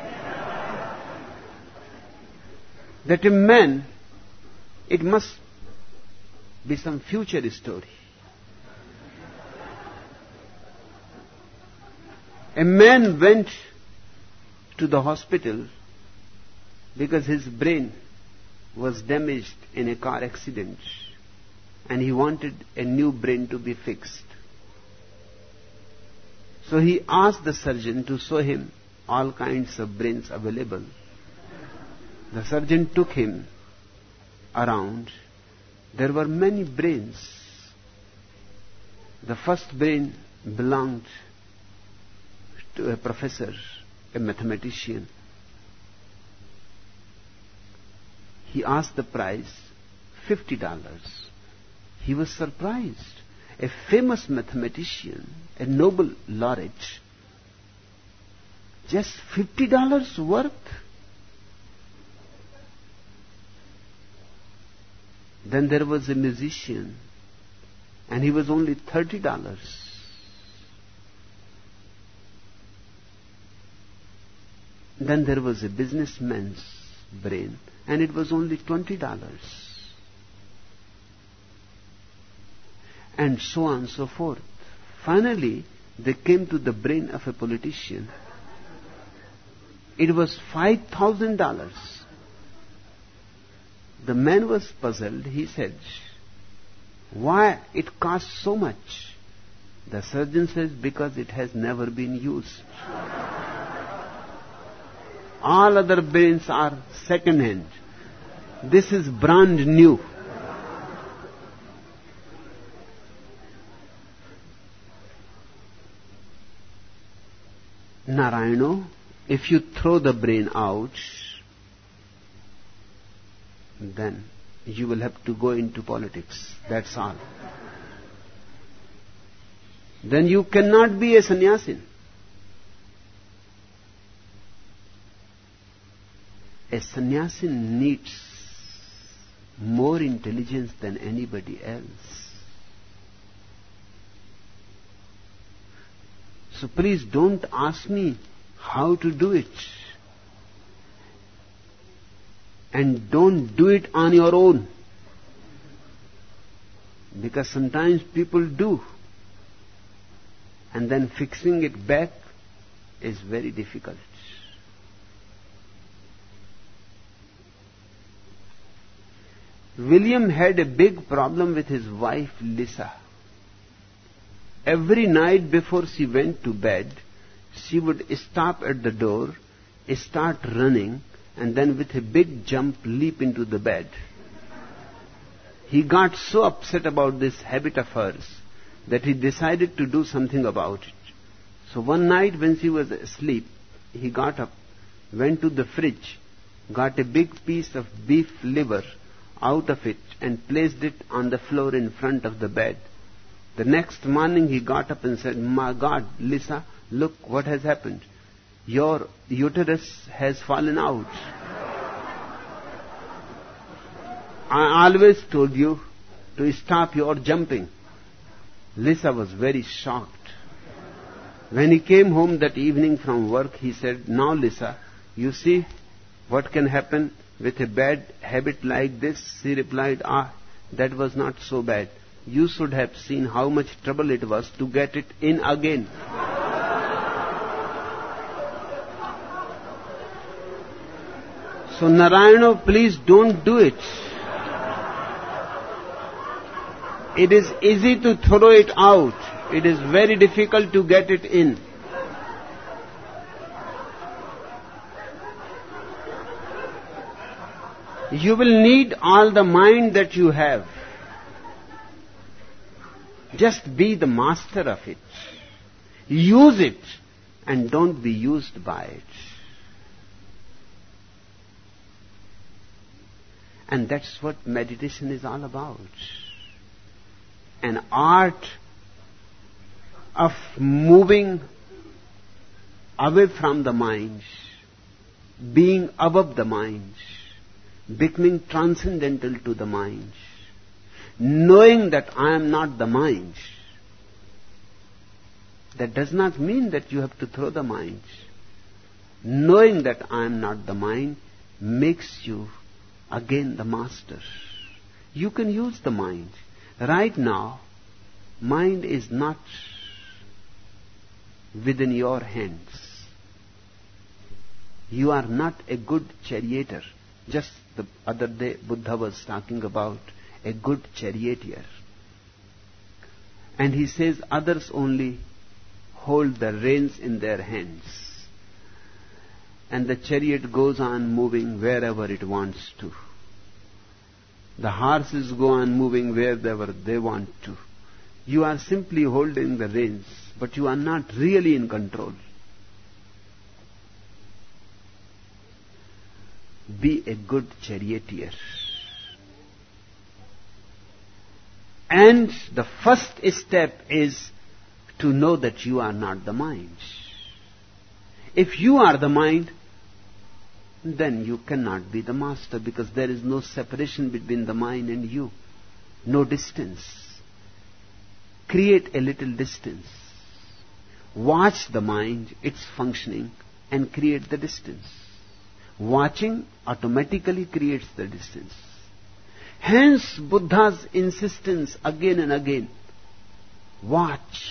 That a man, it must be some future story. A man went to the hospital because his brain was damaged in a car accident and he wanted a new brain to be fixed. So he asked the surgeon to show him all kinds of brains available. The surgeon took him around. There were many brains. The first brain belonged to a professor, a mathematician. He asked the price, fifty dollars. He was surprised. A famous mathematician, a Nobel laureate, just fifty dollars worth? Then there was a musician and he was only thirty dollars. Then there was a businessman's brain, and it was only twenty dollars. And so on and so forth. Finally, they came to the brain of a politician. It was five thousand dollars. The man was puzzled. He said, "Why it costs so much?" The surgeon says, "Because it has never been used. All other brains are second hand. This is brand new." Narayano, if you throw the brain out, then you will have to go into politics. That's all. Then you cannot be a sannyasin. A sannyasin needs more intelligence than anybody else. So please don't ask me how to do it. And don't do it on your own. Because sometimes people do. And then fixing it back is very difficult. William had a big problem with his wife Lisa. Every night before she went to bed, she would stop at the door, start running, and then with a big jump leap into the bed. He got so upset about this habit of hers that he decided to do something about it. So one night when she was asleep, he got up, went to the fridge, got a big piece of beef liver out of it and placed it on the floor in front of the bed. The next morning he got up and said, "My God, Lisa, look what has happened. Your uterus has fallen out. I always told you to stop your jumping." Lisa was very shocked. When he came home that evening from work, he said, "Now Lisa, you see what can happen with a bad habit like this?" She replied, "Ah, that was not so bad. You should have seen how much trouble it was to get it in again." So Narayana, please don't do it. It is easy to throw it out. It is very difficult to get it in. You will need all the mind that you have. Just be the master of it. Use it and don't be used by it. And that's what meditation is all about. An art of moving away from the mind, being above the mind, becoming transcendental to the mind, knowing that I am not the mind. That does not mean that you have to throw the mind. Knowing that I am not the mind makes you again the master. You can use the mind. Right now, mind is not within your hands. You are not a good charioteer. Just the other day, Buddha was talking about a good charioteer. And he says others only hold the reins in their hands. And the chariot goes on moving wherever it wants to. The horses go on moving wherever they want to. You are simply holding the reins, but you are not really in control. Be a good charioteer. And the first step is to know that you are not the mind. If you are the mind, then you cannot be the master, because there is no separation between the mind and you, no distance. create a little distance. Watch the mind, its functioning, and create the distance. Watching automatically creates the distance. Hence Buddha's insistence again and again. Watch.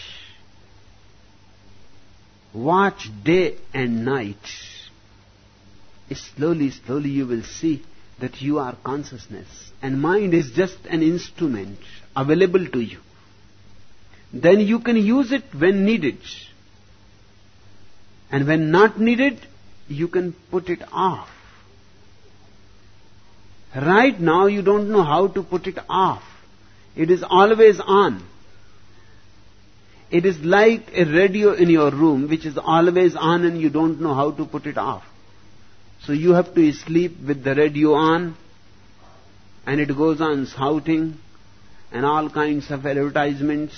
Watch day and night. Slowly, slowly you will see that you are consciousness, and mind is just an instrument available to you. Then you can use it when needed. And when not needed, you can put it off. Right now you don't know how to put it off. It is always on. It is like a radio in your room which is always on and you don't know how to put it off. So you have to sleep with the radio on, and it goes on shouting and all kinds of advertisements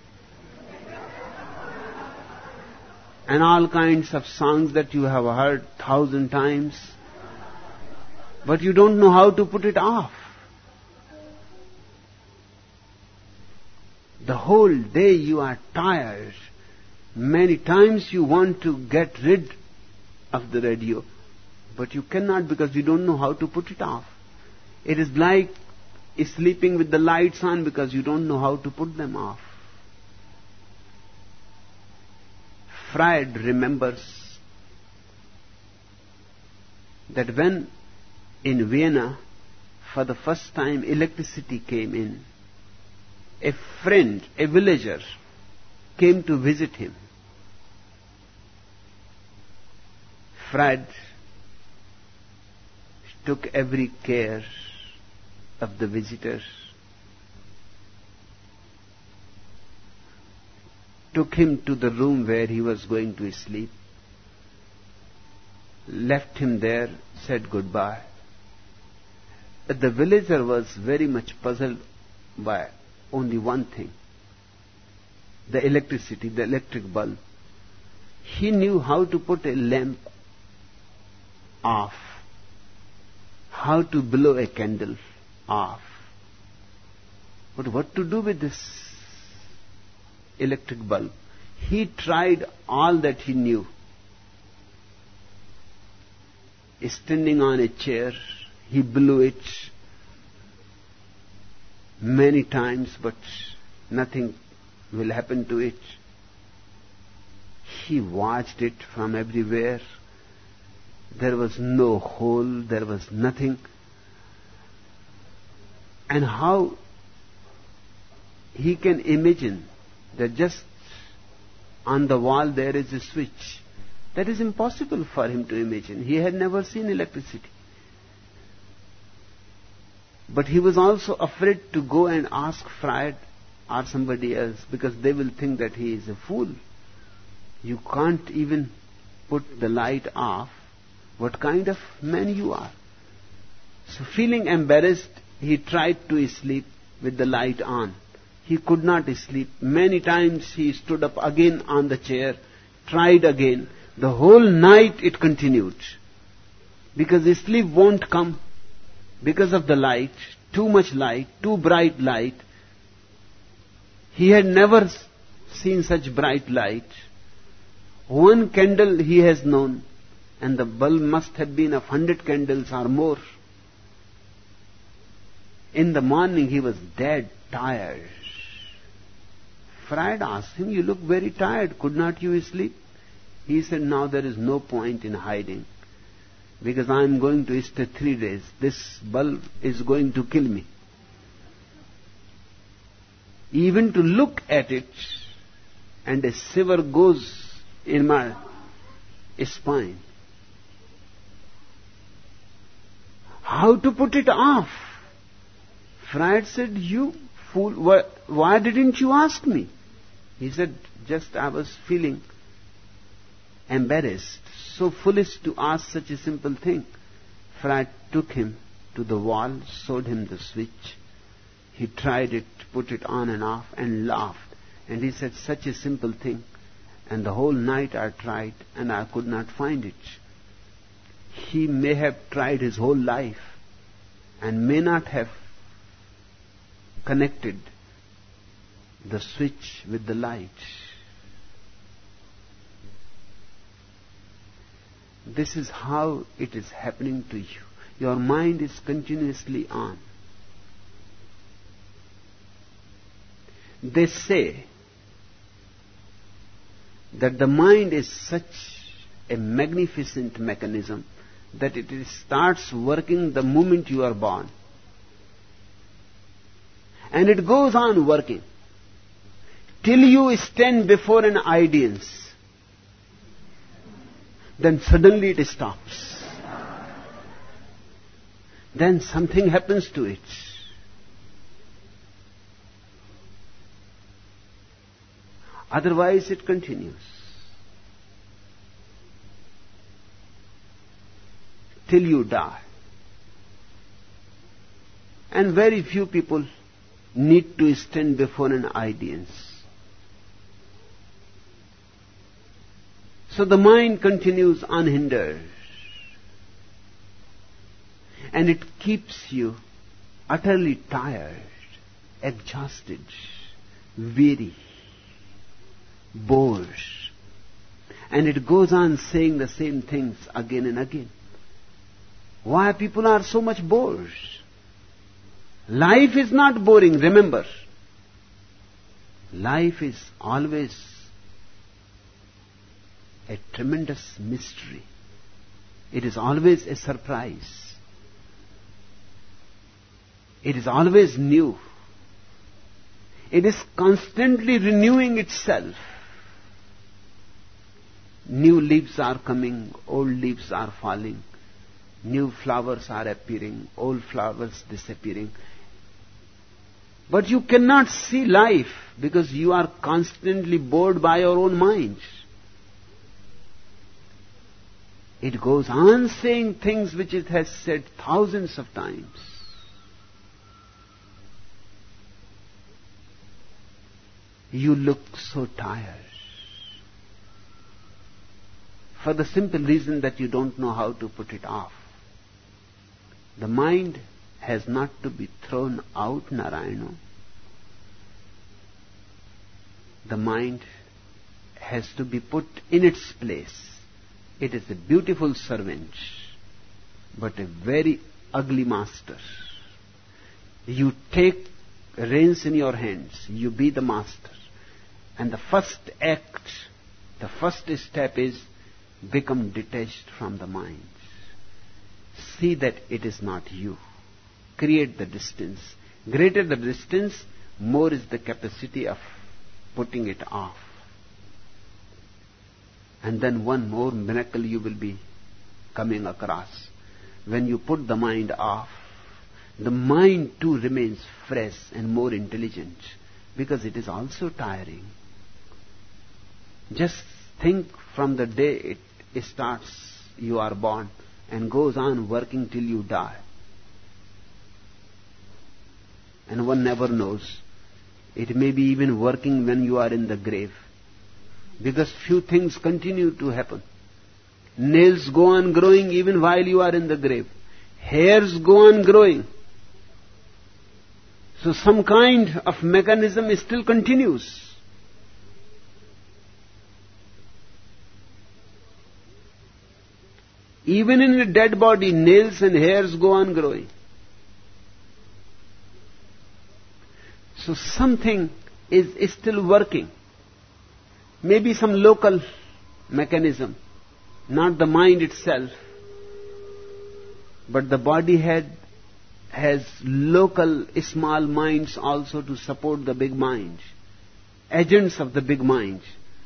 and all kinds of songs that you have heard thousand times, but you don't know how to put it off. The whole day you are tired. Many times you want to get rid of the radio, but you cannot because you don't know how to put it off. It is like sleeping with the lights on because you don't know how to put them off. Freud remembers that when in Vienna for the first time electricity came in, a friend, a villager, came to visit him. Freud took every care of the visitor, took him to the room where he was going to sleep, left him there, said goodbye. But the villager was very much puzzled by only one thing: the electricity, the electric bulb. He knew how to put a lamp off, how to blow a candle off. But what to do with this electric bulb? He tried all that he knew. Standing on a chair, he blew it many times, but nothing will happen to it. He watched it from everywhere. There was no hole, there was nothing. And how he can imagine that just on the wall there is a switch? That is impossible for him to imagine. He had never seen electricity. But he was also afraid to go and ask Freud or somebody else, because they will think that he is a fool. You can't even put the light off. What kind of man you are? So feeling embarrassed, he tried to sleep with the light on. He could not sleep. Many times he stood up again on the chair, tried again. The whole night it continued. Because the sleep won't come because of the light, too much light, too bright light. He had never seen such bright light. One candle he has known, and the bulb must have been of hundred candles or more. In the morning he was dead tired. Freud asked him, "You look very tired. Could not you sleep?" He said, "Now there is no point in hiding, because I am going to stay three days. This bulb is going to kill me. Even to look at it, and a shiver goes in my spine. How to put it off?" Freud said, "You fool, why, why didn't you ask me?" He said, "Just I was feeling embarrassed, so foolish to ask such a simple thing." Freud took him to the wall, showed him the switch. He tried it, put it on and off, and laughed. And he said, "Such a simple thing. And the whole night I tried, and I could not find it." He may have tried his whole life, and may not have connected the switch with the light. This is how it is happening to you. Your mind is continuously on. They say that the mind is such a magnificent mechanism that it is starts working the moment you are born. And it goes on working till you stand before an audience. Then suddenly it stops. Then something happens to it. Otherwise it continues. Till you die. And very few people need to stand before an audience. So the mind continues unhindered. And it keeps you utterly tired, exhausted, weary, bored. And it goes on saying the same things again and again. Why people are so much bored? Life is not boring, remember. Life is always a tremendous mystery. It is always a surprise. It is always new. It is constantly renewing itself. New leaves are coming, old leaves are falling. New flowers are appearing, old flowers disappearing. But you cannot see life because you are constantly bored by your own mind. It goes on saying things which it has said thousands of times. You look so tired. For the simple reason that you don't know how to put it off. The mind has not to be thrown out, Narayana. The mind has to be put in its place. It is a beautiful servant, but a very ugly master. You take reins in your hands, you be the master. And the first act, the first step is become detached from the mind. See that it is not you. Create the distance. Greater the distance, more is the capacity of putting it off. And then one more miracle you will be coming across. When you put the mind off, the mind too remains fresh and more intelligent, because it is also tiring. Just think from the day it starts, you are born, and goes on working till you die. And one never knows. It may be even working when you are in the grave. Because few things continue to happen. Nails go on growing even while you are in the grave. Hairs go on growing. So some kind of mechanism still continues. Even in a dead body, nails and hairs go on growing. So something is, is still working. Maybe some local mechanism, not the mind itself, but the body had, has local small minds also to support the big mind, agents of the big mind.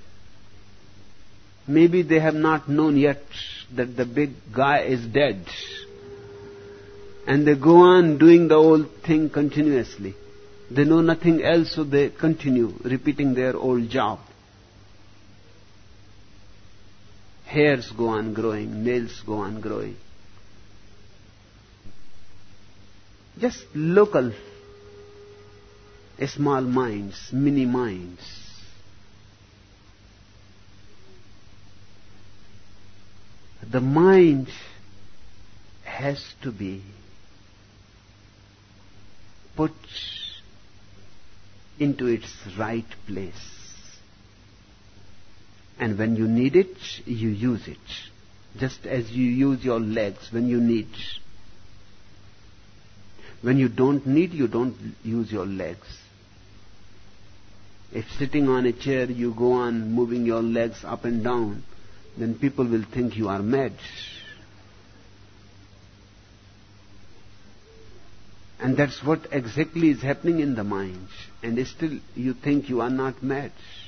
Maybe they have not known yet that the big guy is dead, and they go on doing the old thing continuously. They know nothing else, so they continue repeating their old job. Hairs go on growing, nails go on growing. Just local, small minds, mini minds. The mind has to be put into its right place. And when you need it, you use it. Just as you use your legs when you need. When you don't need, you don't use your legs. If sitting on a chair you go on moving your legs up and down, then people will think you are mad. And that's what exactly is happening in the mind. And still you think you are not mad.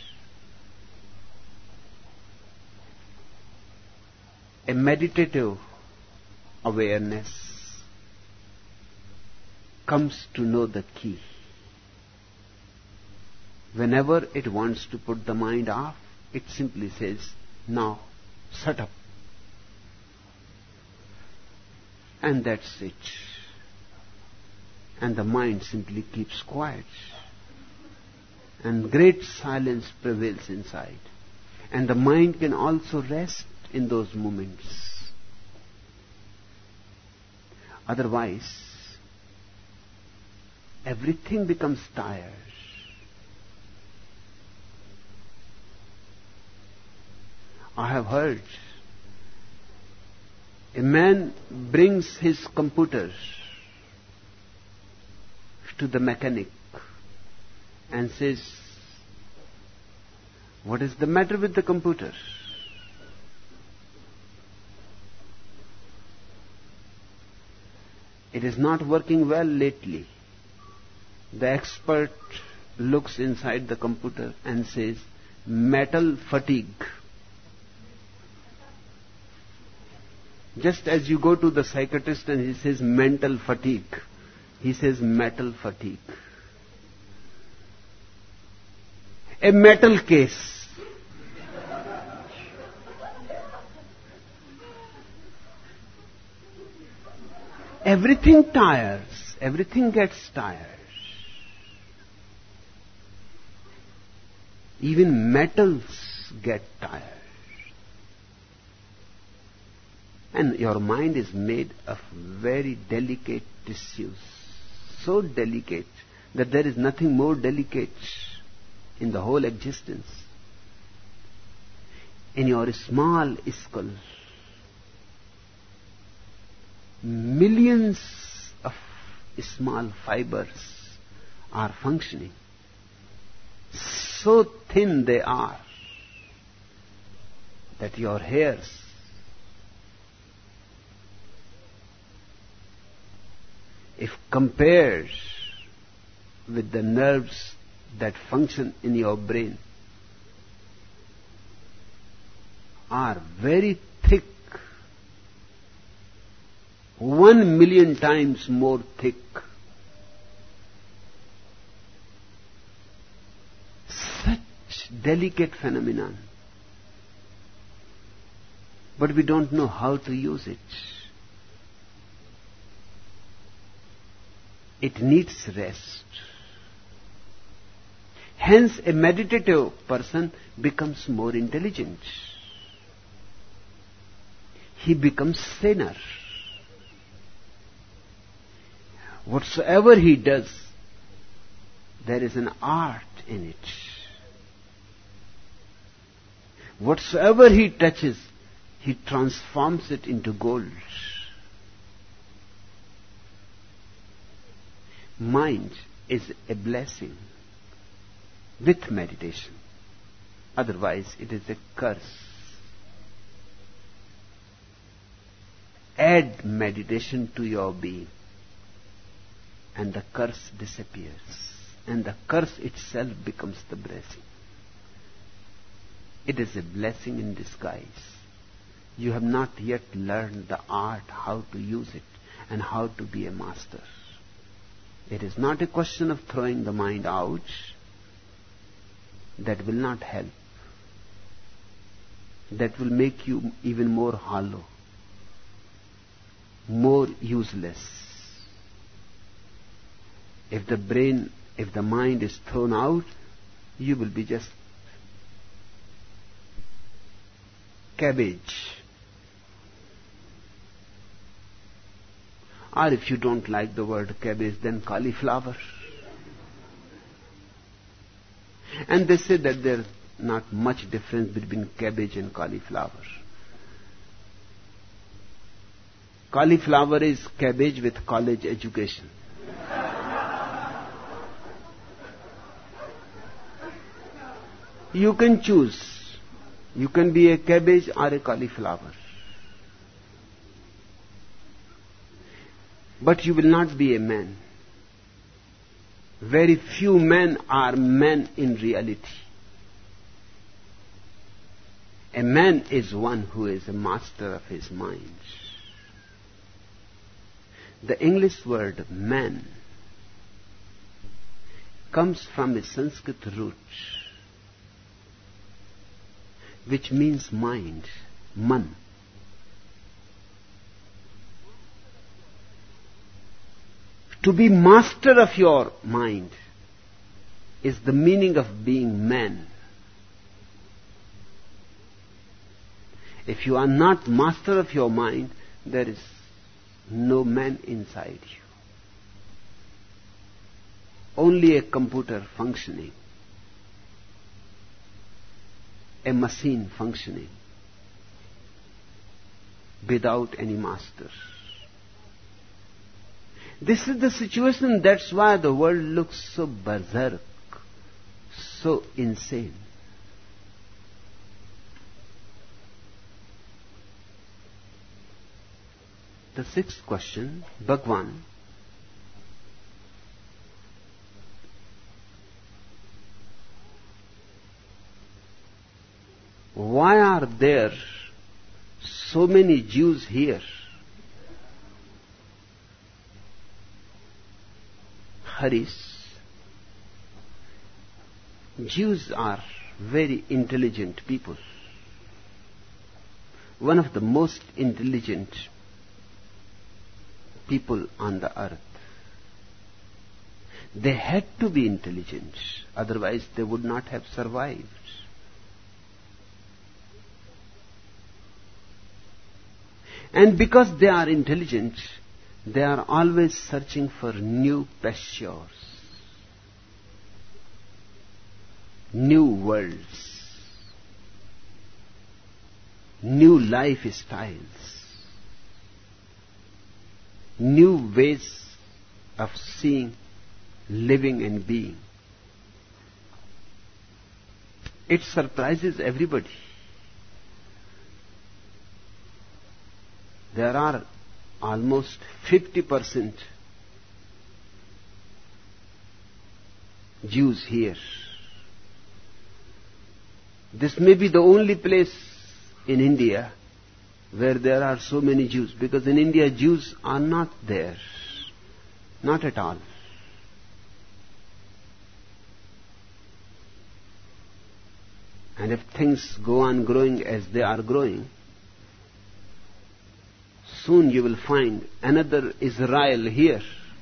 A meditative awareness comes to know the key. Whenever it wants to put the mind off, it simply says, now, shut up. And that's it. And the mind simply keeps quiet. And great silence prevails inside. And the mind can also rest in those moments. Otherwise, everything becomes tired. I have heard a man brings his computer to the mechanic and says, what is the matter with the computer? It is not working well lately. The expert looks inside the computer and says, metal fatigue. Just as you go to the psychiatrist and he says mental fatigue, he says metal fatigue. A metal case. Everything tires. Everything gets tired. Even metals get tired. And your mind is made of very delicate tissues. So delicate that there is nothing more delicate in the whole existence. In your small skull, millions of small fibers are functioning. So thin they are that your hairs, if compared with the nerves that function in your brain, are very thick, one million times more thick. Such delicate phenomenon. But we don't know how to use it. It needs rest. Hence, a meditative person becomes more intelligent. He becomes saner. Whatsoever he does, there is an art in it. Whatsoever he touches, he transforms it into gold. Mind is a blessing with meditation. Otherwise, it is a curse. Add meditation to your being, and the curse disappears. And the curse itself becomes the blessing. It is a blessing in disguise. You have not yet learned the art how to use it and how to be a master. It is not a question of throwing the mind out. That will not help. That will make you even more hollow, more useless. If the brain, if the mind is thrown out, you will be just cabbage. Or if you don't like the word cabbage, then cauliflower. And they say that there's not much difference between cabbage and cauliflower. Cauliflower is cabbage with college education. You can choose. You can be a cabbage or a cauliflower. But you will not be a man. Very few men are men in reality. A man is one who is a master of his mind. The English word man comes from a Sanskrit root which means mind, man. To be master of your mind is the meaning of being man. If you are not master of your mind, there is no man inside you. Only a computer functioning, a machine functioning, without any master. This is the situation. That's why the world looks so berserk, so insane. The sixth question, Bhagwan, why are there so many Jews here? Harish, Jews are very intelligent people. One of the most intelligent people on the earth. They had to be intelligent, otherwise they would not have survived. And because they are intelligent, they are always searching for new pastures, new worlds, new lifestyles, new ways of seeing, living and being. It surprises everybody. There are almost fifty percent Jews here. This may be the only place in India where there are so many Jews, because in India Jews are not there. Not at all. And if things go on growing as they are growing, soon you will find another Israel here.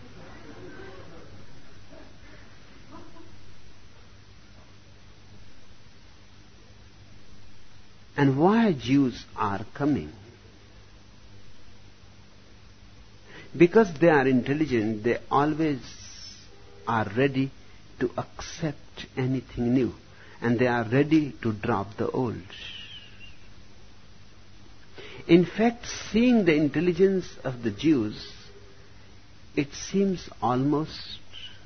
And why Jews are coming? Because they are intelligent, they always are ready to accept anything new, and they are ready to drop the old. In fact, seeing the intelligence of the Jews, it seems almost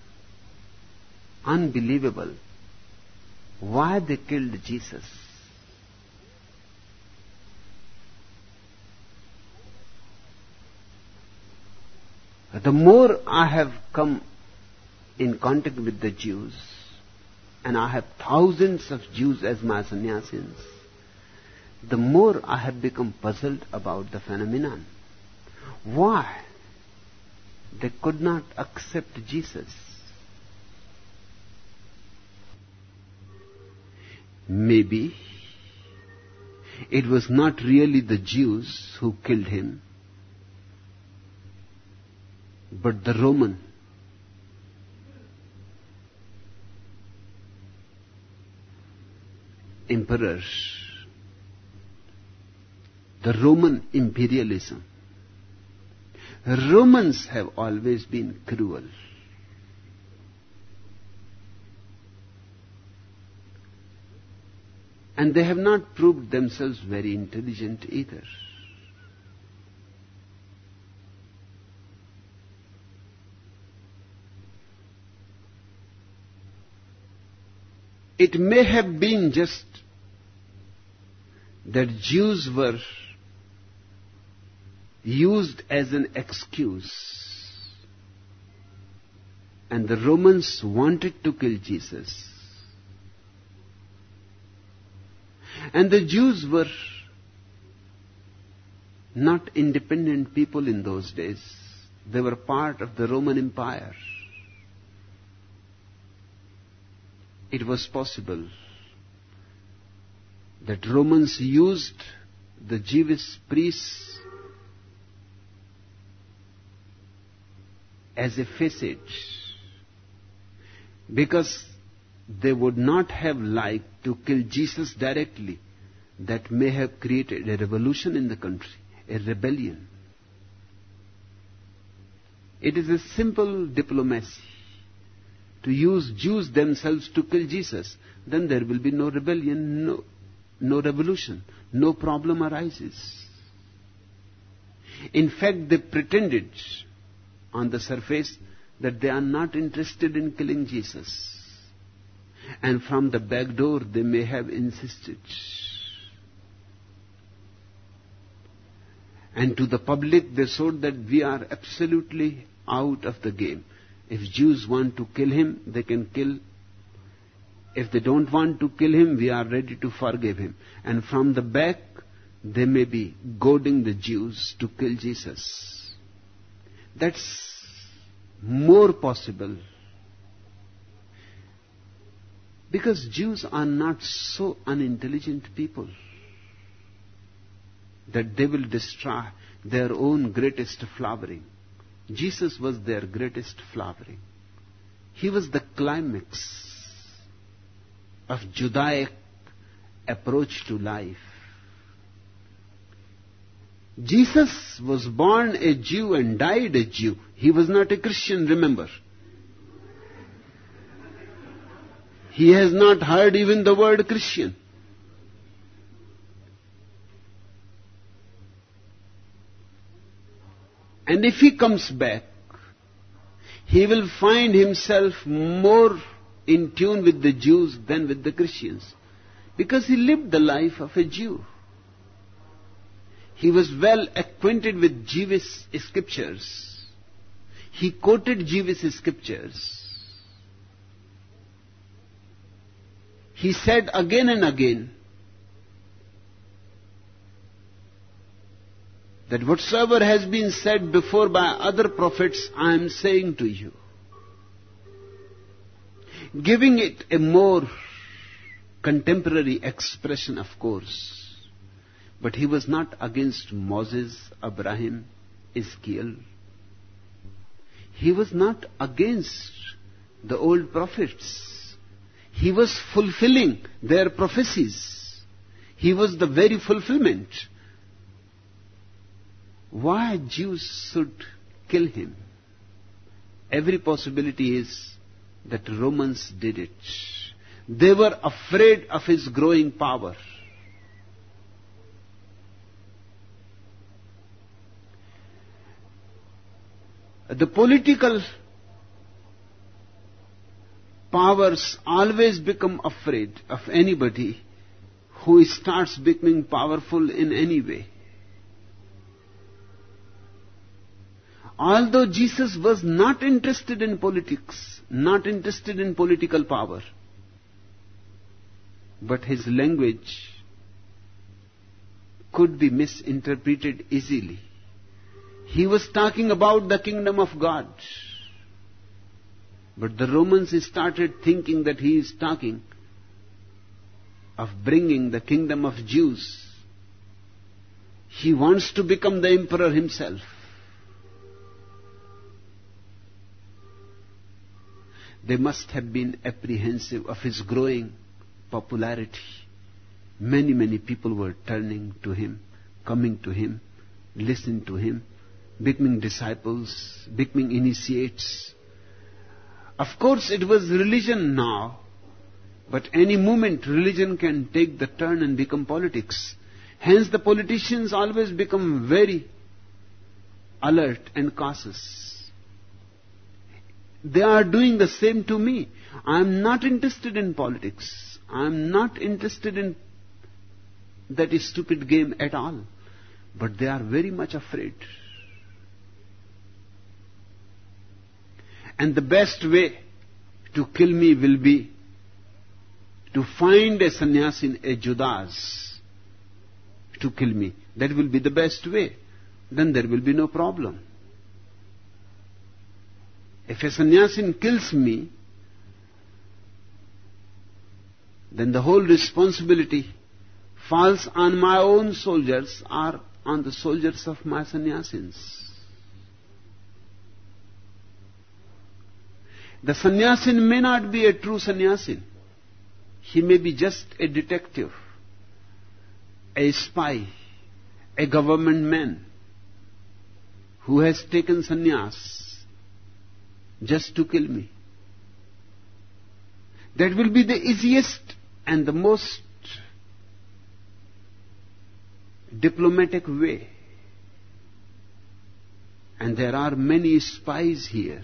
unbelievable why they killed Jesus. The more I have come in contact with the Jews, and I have thousands of Jews as my sannyasins, the more I have become puzzled about the phenomenon. Why they could not accept Jesus? Maybe it was not really the Jews who killed him, but the Roman. Emperors, the Roman imperialism. Romans have always been cruel. And they have not proved themselves very intelligent either. It may have been just that Jews were used as an excuse, and the Romans wanted to kill Jesus. And the Jews were not independent people in those days. They were part of the Roman Empire. It was possible that Romans used the Jewish priests as a facade, because they would not have liked to kill Jesus directly. That may have created a revolution in the country, a rebellion. It is a simple diplomacy to use Jews themselves to kill Jesus. Then there will be no rebellion, no, no revolution, no problem arises. In fact, they pretended on the surface that they are not interested in killing Jesus. And from the back door they may have insisted. And to the public they showed that we are absolutely out of the game. If Jews want to kill him, they can kill. If they don't want to kill him, we are ready to forgive him. And from the back, they may be goading the Jews to kill Jesus. That's more possible. Because Jews are not so unintelligent people that they will destroy their own greatest flowering. Jesus was their greatest flowering. He was the climax of Judaic approach to life. Jesus was born a Jew and died a Jew. He was not a Christian, remember. He has not heard even the word Christian. And if he comes back, he will find himself more in tune with the Jews than with the Christians, because he lived the life of a Jew. He was well acquainted with Jewish scriptures. He quoted Jewish scriptures. He said again and again that whatsoever has been said before by other prophets, I am saying to you. Giving it a more contemporary expression, of course. But he was not against Moses, Abraham, Ezekiel. He was not against the old prophets. He was fulfilling their prophecies. He was the very fulfillment. Why Jews should kill him? Every possibility is that Romans did it. They were afraid of his growing power. The political powers always become afraid of anybody who starts becoming powerful in any way. Although Jesus was not interested in politics, not interested in political power, but his language could be misinterpreted easily. He was talking about the kingdom of God. But the Romans started thinking that he is talking of bringing the kingdom of Jews. He wants to become the emperor himself. They must have been apprehensive of his growing popularity. Many, many people were turning to him, coming to him, listening to him, becoming disciples, becoming initiates. Of course, it was religion now. But any moment religion can take the turn and become politics. Hence the politicians always become very alert and cautious. They are doing the same to me. I am not interested in politics. I am not interested in that stupid game at all. But they are very much afraid. And the best way to kill me will be to find a sannyasin, a Judas, to kill me. That will be the best way. Then there will be no problem. If a sannyasin kills me, then the whole responsibility falls on my own soldiers or on the soldiers of my sannyasins. The sannyasin may not be a true sannyasin. He may be just a detective, a spy, a government man who has taken sannyas just to kill me. That will be the easiest and the most diplomatic way. And there are many spies here.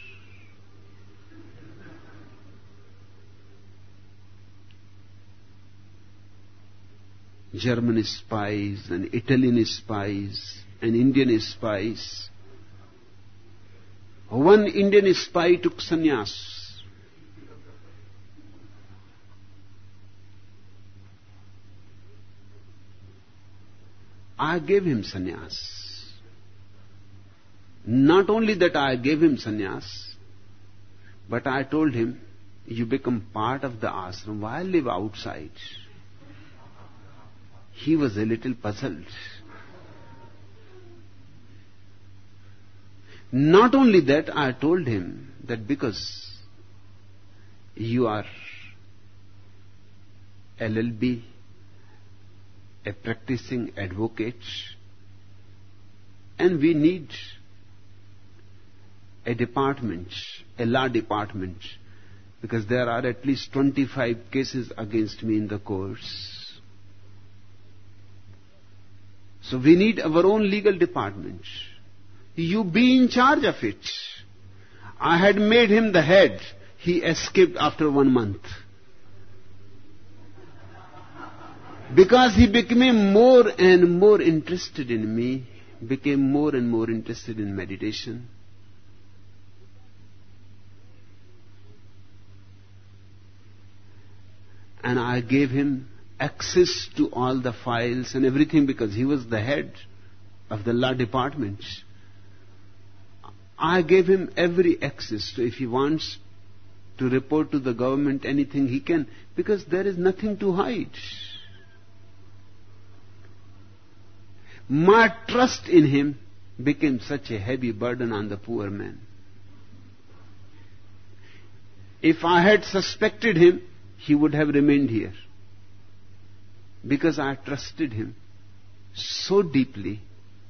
German spies and Italian spies and Indian spies. One Indian spy took sannyas. I gave him sannyas. Not only that I gave him sannyas, but I told him, you become part of the ashram. Why live outside? He was a little puzzled. Not only that, I told him that because you are L L B, a practicing advocate, and we need a department, a law department, because there are at least twenty-five cases against me in the courts. So we need our own legal department. You be in charge of it. I had made him the head. He escaped after one month. Because he became more and more interested in me, became more and more interested in meditation. And I gave him access to all the files and everything because he was the head of the law department. I gave him every access to, if he wants to report to the government anything he can, because there is nothing to hide. My trust in him became such a heavy burden on the poor man. If I had suspected him, he would have remained here. Because I trusted him so deeply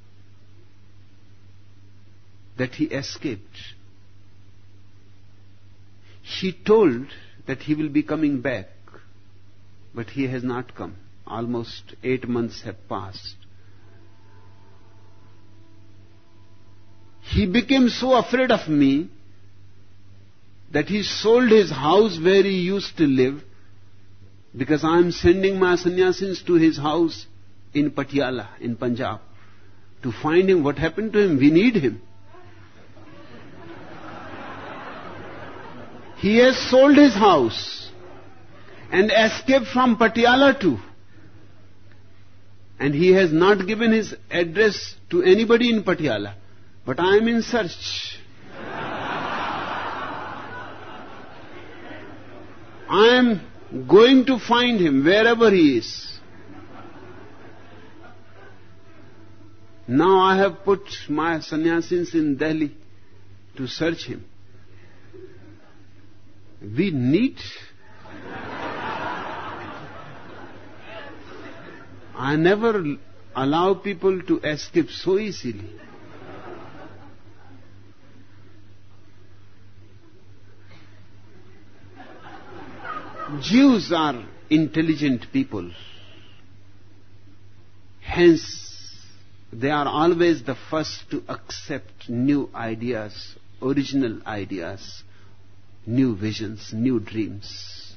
that he escaped. He told that he will be coming back, but he has not come. Almost eight months have passed. He became so afraid of me that he sold his house where he used to live, because I am sending my sannyasins to his house in Patiala, in Punjab, to find him. What happened to him? We need him. He has sold his house and escaped from Patiala too. And he has not given his address to anybody in Patiala. But I am in search. I am going to find him wherever he is. Now I have put my sannyasins in Delhi to search him. We need. I never allow people to escape so easily. Jews are intelligent people. Hence, they are always the first to accept new ideas, original ideas, new visions, new dreams.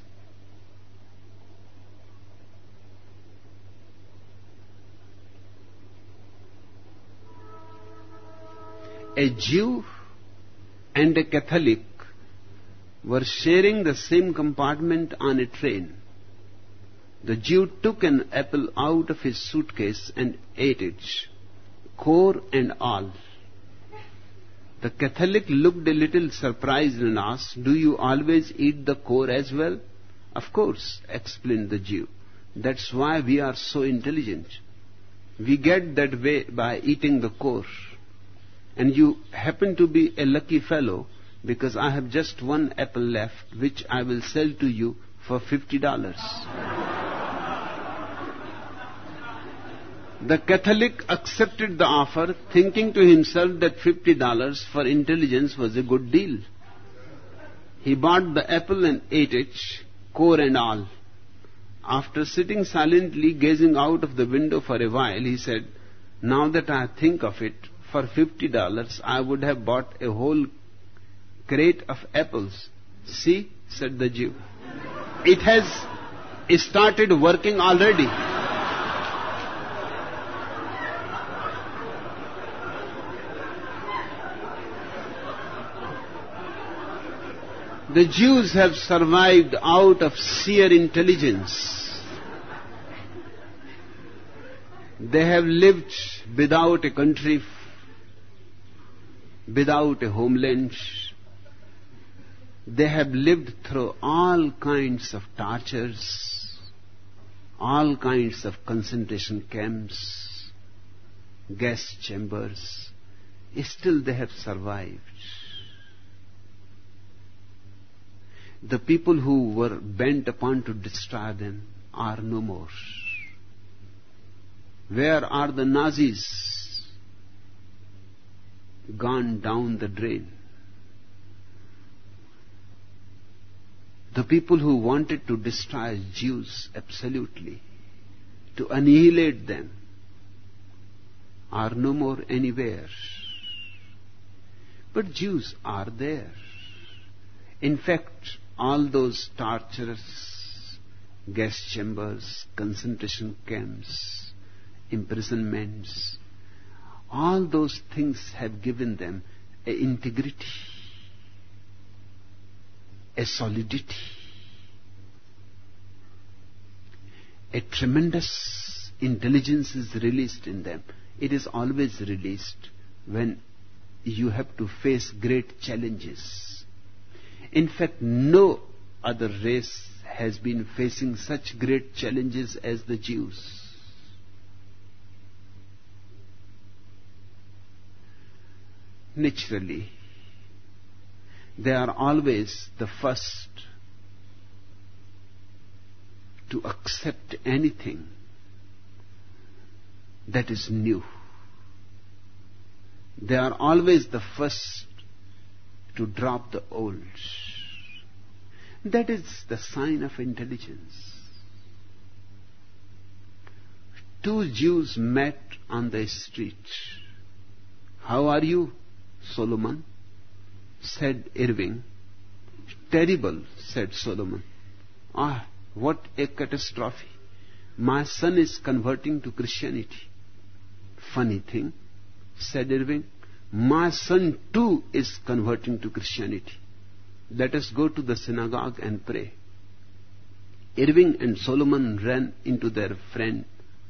A Jew and a Catholic were sharing the same compartment on a train. The Jew took an apple out of his suitcase and ate it, core and all. The Catholic looked a little surprised and asked, "Do you always eat the core as well?" "Of course," explained the Jew. "That's why we are so intelligent. We get that way by eating the core. And you happen to be a lucky fellow, because I have just one apple left, which I will sell to you for fifty dollars. The Catholic accepted the offer, thinking to himself that fifty dollars for intelligence was a good deal. He bought the apple and ate it, core and all. After sitting silently gazing out of the window for a while, he said, "Now that I think of it, for fifty dollars I would have bought a whole crate of apples." "See," said the Jew, "it has started working already." The Jews have survived out of sheer intelligence. They have lived without a country, without a homeland. They have lived through all kinds of tortures, all kinds of concentration camps, gas chambers. Still they have survived. The people who were bent upon to destroy them are no more. Where are the Nazis? Gone down the drain. The people who wanted to destroy Jews absolutely, to annihilate them, are no more anywhere. But Jews are there. In fact, all those tortures, gas chambers, concentration camps, imprisonments, all those things have given them an integrity, a solidity, a tremendous intelligence is released in them. It is always released when you have to face great challenges. In fact, no other race has been facing such great challenges as the Jews. Naturally, they are always the first to accept anything that is new. They are always the first to drop the old. That is the sign of intelligence. Two Jews met on the street. "How are you, Solomon?" said Irving. "Terrible," said Solomon. "Ah, what a catastrophe. My son is converting to Christianity." "Funny thing," said Irving. "My son too is converting to Christianity. Let us go to the synagogue and pray." Irving and Solomon ran into their friend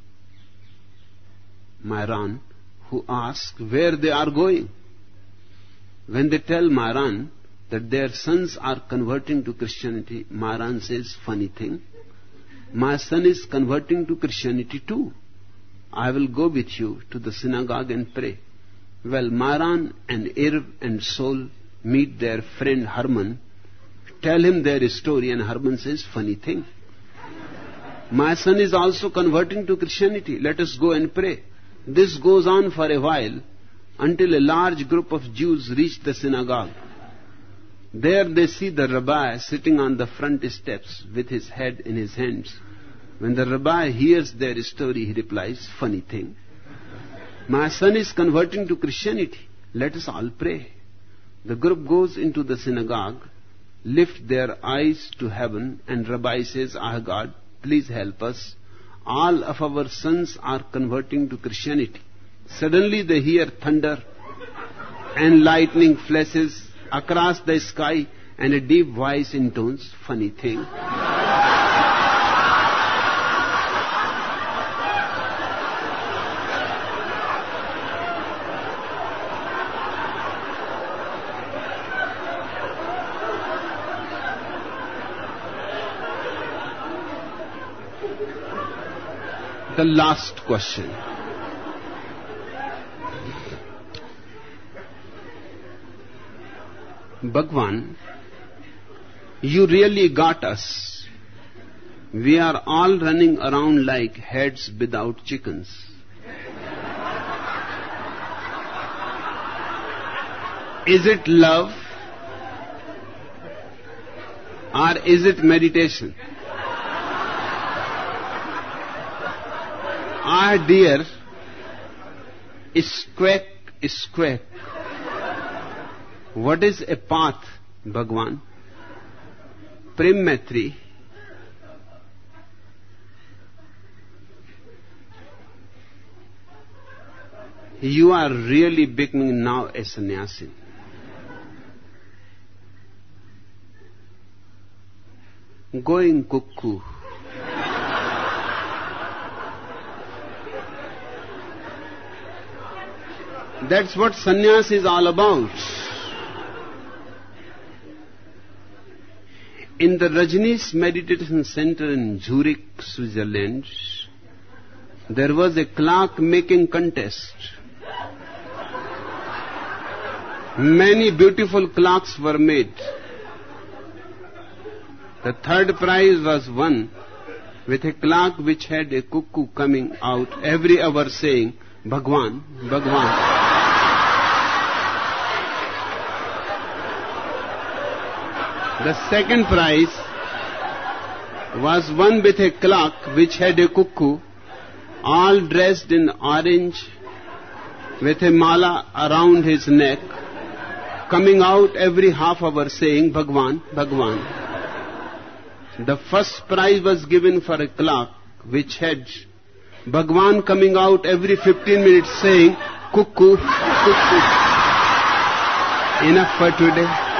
Myron, who asked where they are going. When they tell Myron that their sons are converting to Christianity, Myron says, "Funny thing, my son is converting to Christianity too. I will go with you to the synagogue and pray." Well, Myron and Irv and Sol meet their friend Herman, tell him their story, and Herman says, "Funny thing, my son is also converting to Christianity. Let us go and pray." This goes on for a while until a large group of Jews reach the synagogue. There they see the rabbi sitting on the front steps with his head in his hands. When the rabbi hears their story, he replies, funny thing. My son is converting to Christianity. Let us all pray. The group goes into the synagogue, lift their eyes to heaven, and Rabbi says, Ah God, please help us. All of our sons are converting to Christianity. Suddenly they hear thunder and lightning flashes across the sky, and a deep voice intones, funny thing. The last question. Bhagwan, you really got us. We are all running around like heads without chickens. Is it love? Or is it meditation? Ah dear, squawk, squawk. What is a path, Bhagwan? Prem Maitri. You are really becoming now a sannyasi. Going cuckoo. That's what sannyas is all about. In the Rajneesh Meditation Center in Zurich, Switzerland, there was a clock making contest. Many beautiful clocks were made. The third prize was won with a clock which had a cuckoo coming out every hour saying, Bhagwan, Bhagwan. The second prize was won with a clock which had a cuckoo, all dressed in orange, with a mala around his neck, coming out every half hour saying, Bhagwan, Bhagwan. The first prize was given for a clock which had Bhagwan coming out every fifteen minutes saying, cuckoo, cuckoo. Enough for today.